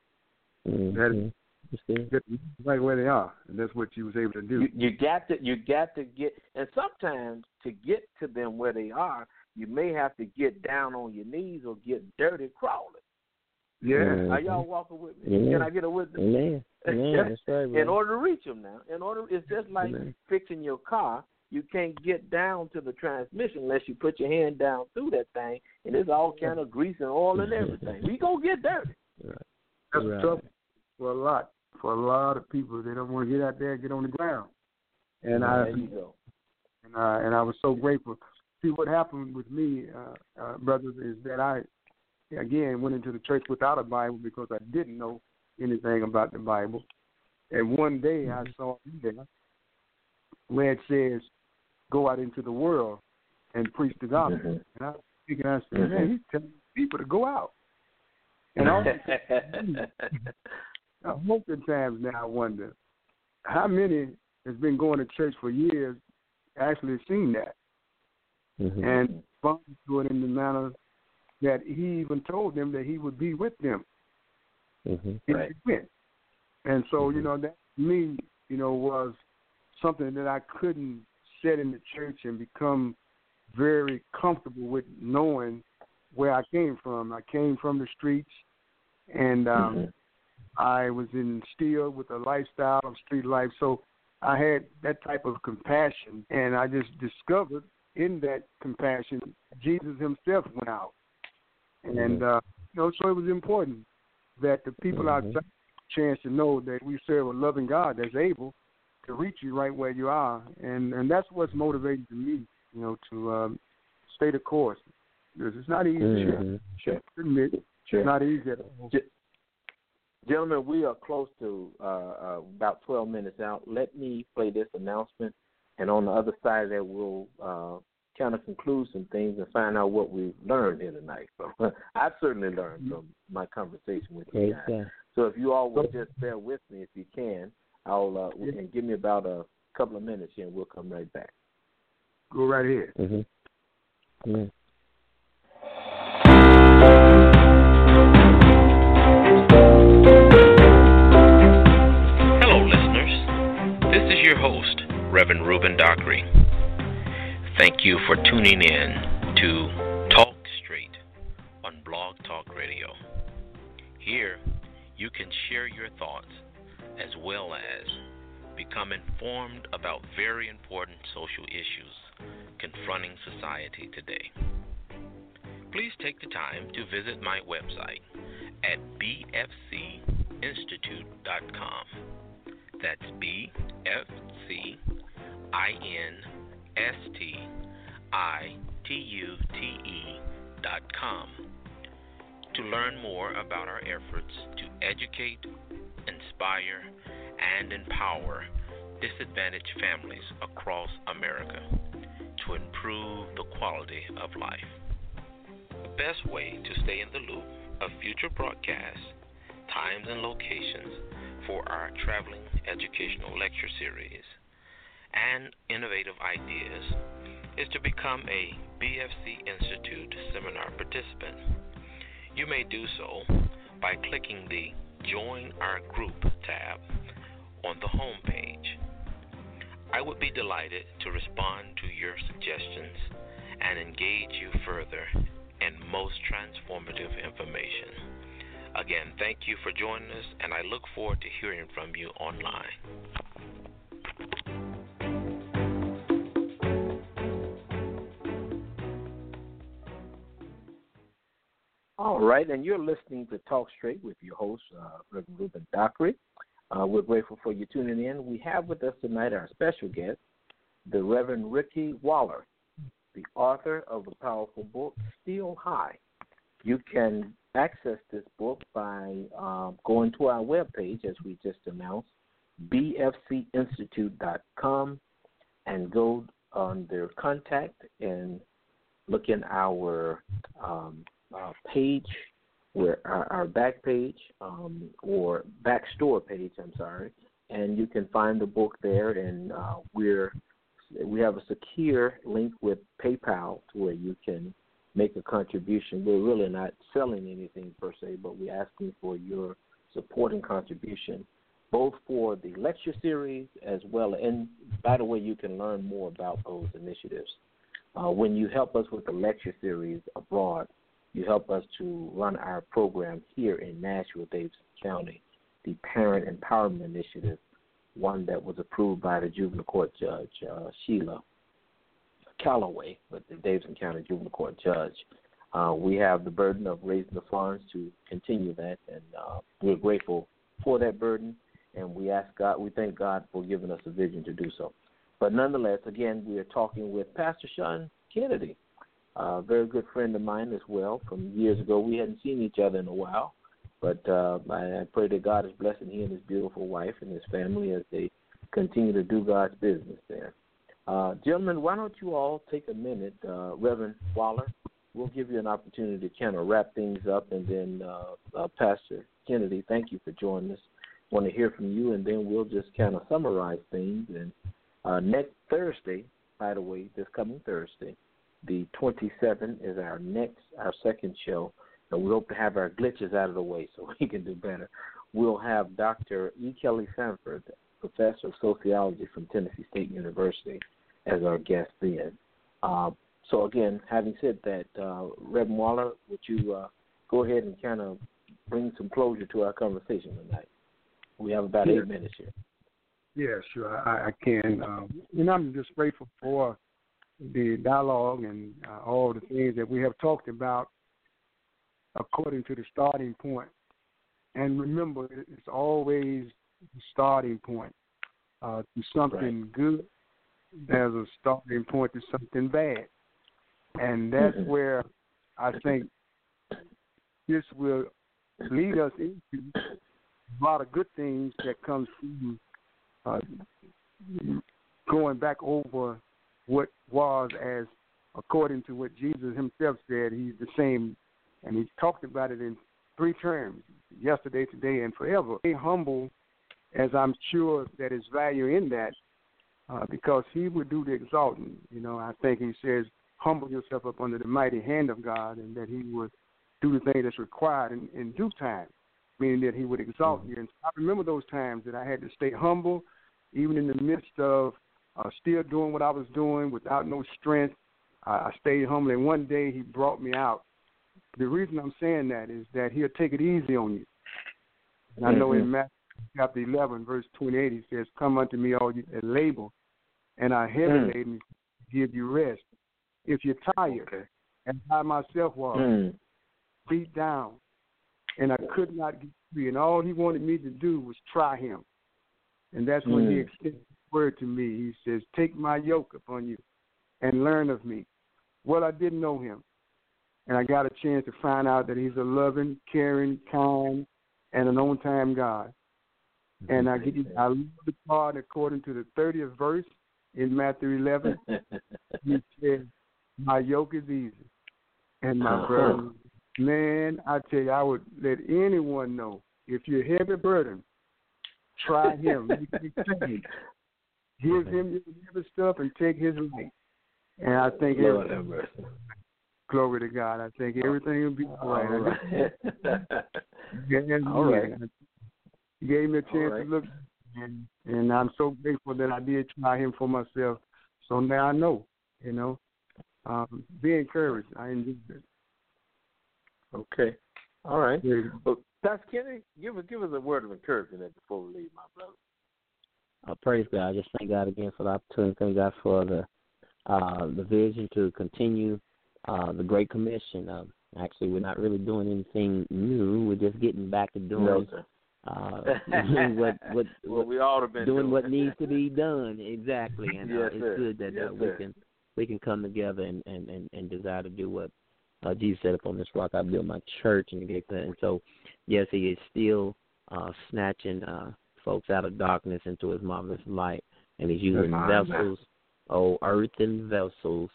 That is right where they are, and that's what you was able to do. You got to get, and sometimes to get to them where they are, you may have to get down on your knees or get dirty crawling. Yeah. Are y'all walking with me? Can I get a witness? Amen. That's right, bro. In order to reach them now, it's just like fixing your car. You can't get down to the transmission unless you put your hand down through that thing, and it's all kind of grease and oil and everything. We gonna get dirty. That's tough for a lot of people. They don't want to get out there and get on the ground. And there you go. And I was so grateful. See, what happened with me, brothers, is that I again went into the church without a Bible because I didn't know anything about the Bible. And one day I saw there where it says, "Go out into the world and preach the gospel." And I was thinking, I said, "Man, he's telling people to go out." And oftentimes now I wonder how many has been going to church for years actually seen that and responded to it in the manner that he even told them that he would be with them. Right. And so, that to me, was something that I couldn't sit in the church and become very comfortable with knowing where I came from. I came from the streets, and I was instilled with a lifestyle of street life. So I had that type of compassion, and I just discovered in that compassion, Jesus himself went out. And, so it was important that the people outside had a chance to know that we serve a loving God that's able to reach you right where you are. And that's what's motivating to me, to stay the course. Because it's not easy. It's not easy at all. Gentlemen, we are close to about 12 minutes out. Let me play this announcement, and on the other side of that, we'll kind of conclude some things and find out what we've learned here tonight. So I've certainly learned from my conversation with you guys. So if you all will just bear with me, if you can, we can give me about a couple of minutes here, and we'll come right back. Go right ahead. Hello, listeners. This is your host, Reverend Reuben Dockery. Thank you for tuning in to Talk Straight on Blog Talk Radio. Here, you can share your thoughts as well as become informed about very important social issues confronting society today. please take the time to visit my website at bfcinstitute.com. That's bfcinstitute.com to learn more about our efforts to educate, inspire, and empower disadvantaged families across America to improve the quality of life. The best way to stay in the loop of future broadcasts, times, and locations for our traveling educational lecture series and innovative ideas is to become a BFC Institute seminar participant. You may do so by clicking the Join Our Group tab on the home page. I would be delighted to respond to your suggestions and engage you further in most transformative information. Again, thank you for joining us, and I look forward to hearing from you online. All right, and you're listening to Talk Straight with your host, Reverend Ruben Dockery. We're grateful for you tuning in. We have with us tonight our special guest, the Reverend Ricky Waller, the author of the powerful book, Still High. You can access this book by going to our webpage, as we just announced, bfcinstitute.com, and go under contact and look in our page, where our back page or back store page, and you can find the book there. And we have a secure link with PayPal to where you can make a contribution. We're really not selling anything per se, but we're asking for your support and contribution, both for the lecture series as well. And by the way, you can learn more about those initiatives. When you help us with the lecture series abroad, you help us to run our program here in Nashville, Davidson County, the Parent Empowerment Initiative, one that was approved by the juvenile court judge, Sheila Calloway, but the Davidson County Juvenile Court judge. We have the burden of raising the funds to continue that, and we're grateful for that burden, and we thank God for giving us a vision to do so. But nonetheless, again, we are talking with Pastor Sean Kennedy, a very good friend of mine as well from years ago. We hadn't seen each other in a while, but I pray that God is blessing he and his beautiful wife and his family as they continue to do God's business there. Gentlemen, why don't you all take a minute, Reverend Waller, we'll give you an opportunity to kind of wrap things up, and then Pastor Kennedy, thank you for joining us. Want to hear from you, and then we'll just kind of summarize things. And next Thursday, by the way, this coming Thursday, the 27th is our second show, and we hope to have our glitches out of the way so we can do better. We'll have Dr. E. Kelly Sanford, professor of sociology from Tennessee State University, as our guest then. So again, having said that, Reverend Waller, would you go ahead and kind of bring some closure to our conversation tonight? We have about 8 minutes here. Yeah, sure, I can. I'm just grateful for the dialogue and all the things that we have talked about according to the starting point. And remember, it's always the starting point. To something good, there's a starting point to something bad. And that's where I think this will lead us into a lot of good things that comes from going back over what was, as according to what Jesus himself said, he's the same. And he talked about it in 3 terms, yesterday, today, and forever. Be humble, as I'm sure that is value in that, because he would do the exalting. I think he says, humble yourself up under the mighty hand of God, and that he would do the thing that's required in due time, meaning that he would exalt you. And I remember those times that I had to stay humble, even in the midst of still doing what I was doing without no strength. I stayed humble, and one day he brought me out. The reason I'm saying that is that he'll take it easy on you. And I know in Matthew chapter 11, verse 28, he says, come unto me, all you that labor and are heavy laden, give you rest. If you're tired and I myself was beat down, and I could not get free. And all he wanted me to do was try him. And that's when he extended the word to me. He says, take my yoke upon you and learn of me. Well, I didn't know him. And I got a chance to find out that he's a loving, caring, kind, and an on-time God. And I love the part according to the 30th verse in Matthew 11. He said, my yoke is easy. And my burden, man, I tell you, I would let anyone know, if you're heavy burden, try him. Give him your heavy stuff and take his light. And I think glory to God. I think everything will be all right. All right. He gave me a chance to look, and I'm so grateful that I did try him for myself. So now I know, be encouraged. I enjoy it. Okay. All right. Well, Pastor Kennedy, give us a word of encouragement before we leave, my brother. Praise God. I just thank God again for the opportunity. Thank God for the vision to continue the Great Commission. Actually, we're not really doing anything new. We're just getting back to doing what we ought to been doing what needs to be done. Exactly. And it's good that we can come together and desire to do what Jesus said, upon this rock I build my church, and so yes, he is still snatching folks out of darkness into his marvelous light, and he's using vessels, earthen vessels.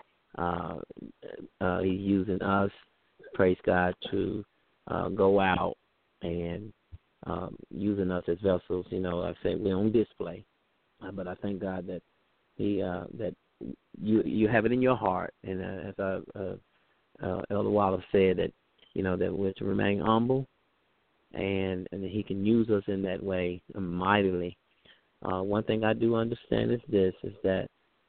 He's using us, praise God, to go out and using us as vessels. I say we're on display, but I thank God that that you have it in your heart, and as Elder Wallace said, that that we're to remain humble, and that he can use us in that way mightily. One thing I do understand is that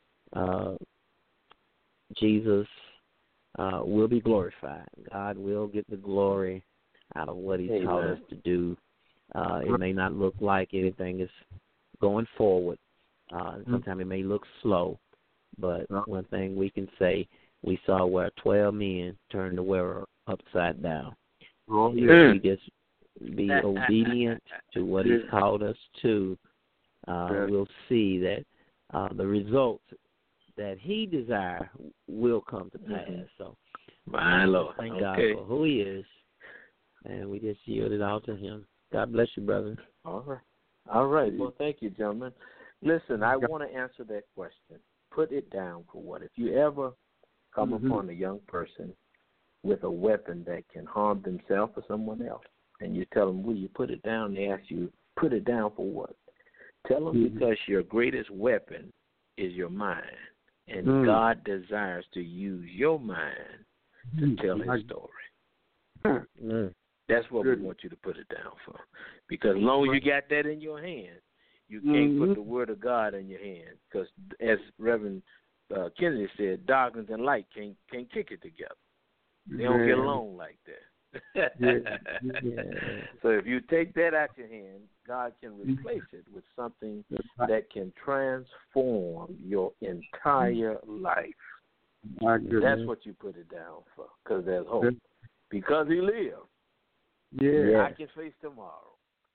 Jesus will be glorified. God will get the glory out of what he's taught us to do. It may not look like anything is going forward. Sometimes it may look slow, but one thing we can say, we saw where 12 men turned the world upside down. If we just be obedient to what he's called us to, we'll see that the results that he desires will come to pass. So, my Lord, thank God for who he is, and we just yield it all to him. God bless you, brother. All right. Well, thank you, gentlemen. Listen, I want to answer that question. Put it down for what? If you ever come upon a young person with a weapon that can harm themselves or someone else, and you tell them, will you put it down? They ask you, put it down for what? Tell them because your greatest weapon is your mind, and God desires to use your mind to tell his story. That's what we want you to put it down for. Because as long as you got that in your hand, you can't put the word of God in your hand. Because as Reverend Kennedy said, darkness and light can't kick it together. They don't get along like that. So if you take that out your hand, God can replace it with something that can transform your entire life. That's what you put it down for, because there's hope. Because he lives, I can face tomorrow.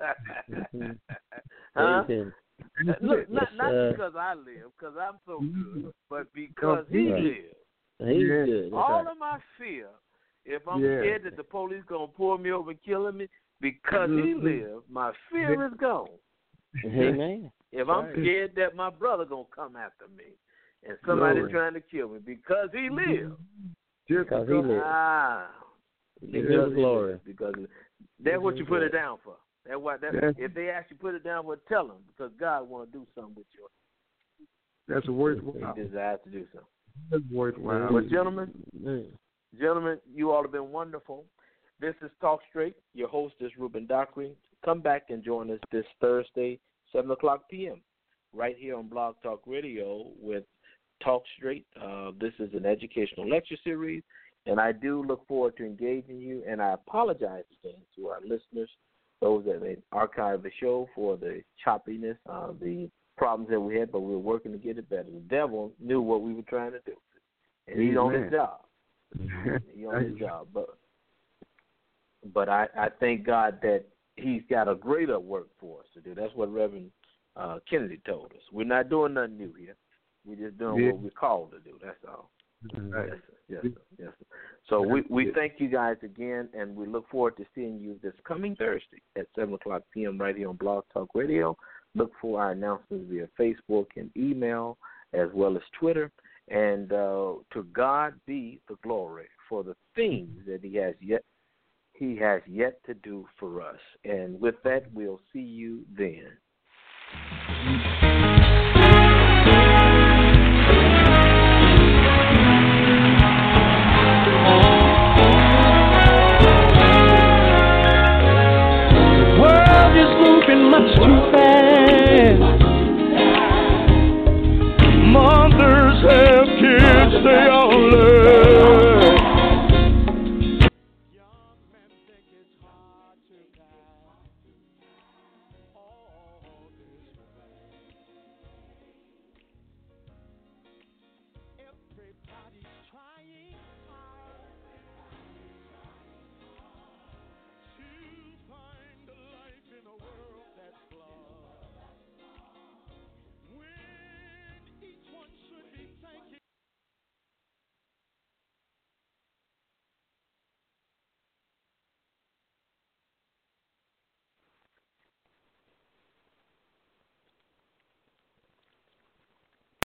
Look, not because I live, because I'm so good, but because he lives. He's good. All of my fear, if I'm scared that the police going to pull me over and kill me, because he lives, my fear is gone. Amen. If I'm scared that my brother going to come after me and somebody's trying to kill me, because he lives. Because he lives. Because glory. Because that's what you put it down for. If they ask you to put it down, well, tell them, because God want to do something with you. That's worthwhile. He desires to do something. That's worthwhile. Well, gentlemen, you all have been wonderful. This is Talk Straight. Your host is Ruben Dockery. Come back and join us this Thursday, 7 o'clock p.m., right here on Blog Talk Radio with Talk Straight. This is an educational lecture series, and I do look forward to engaging you, and I apologize again to our listeners, those that may archive the show, for the choppiness, the problems that we had, but we were working to get it better. The devil knew what we were trying to do, and he's on his job. He on his job, but I thank God that he's got a greater work for us to do. That's what Reverend Kennedy told us. We're not doing nothing new here. We're just doing what we're called to do. That's all. Right. Yes, sir. So we thank you guys again, and we look forward to seeing you this coming Thursday at 7:00 p.m. right here on Blog Talk Radio. Look for our announcements via Facebook and email, as well as Twitter. And to God be the glory for the things that He has yet to do for us. And with that, we'll see you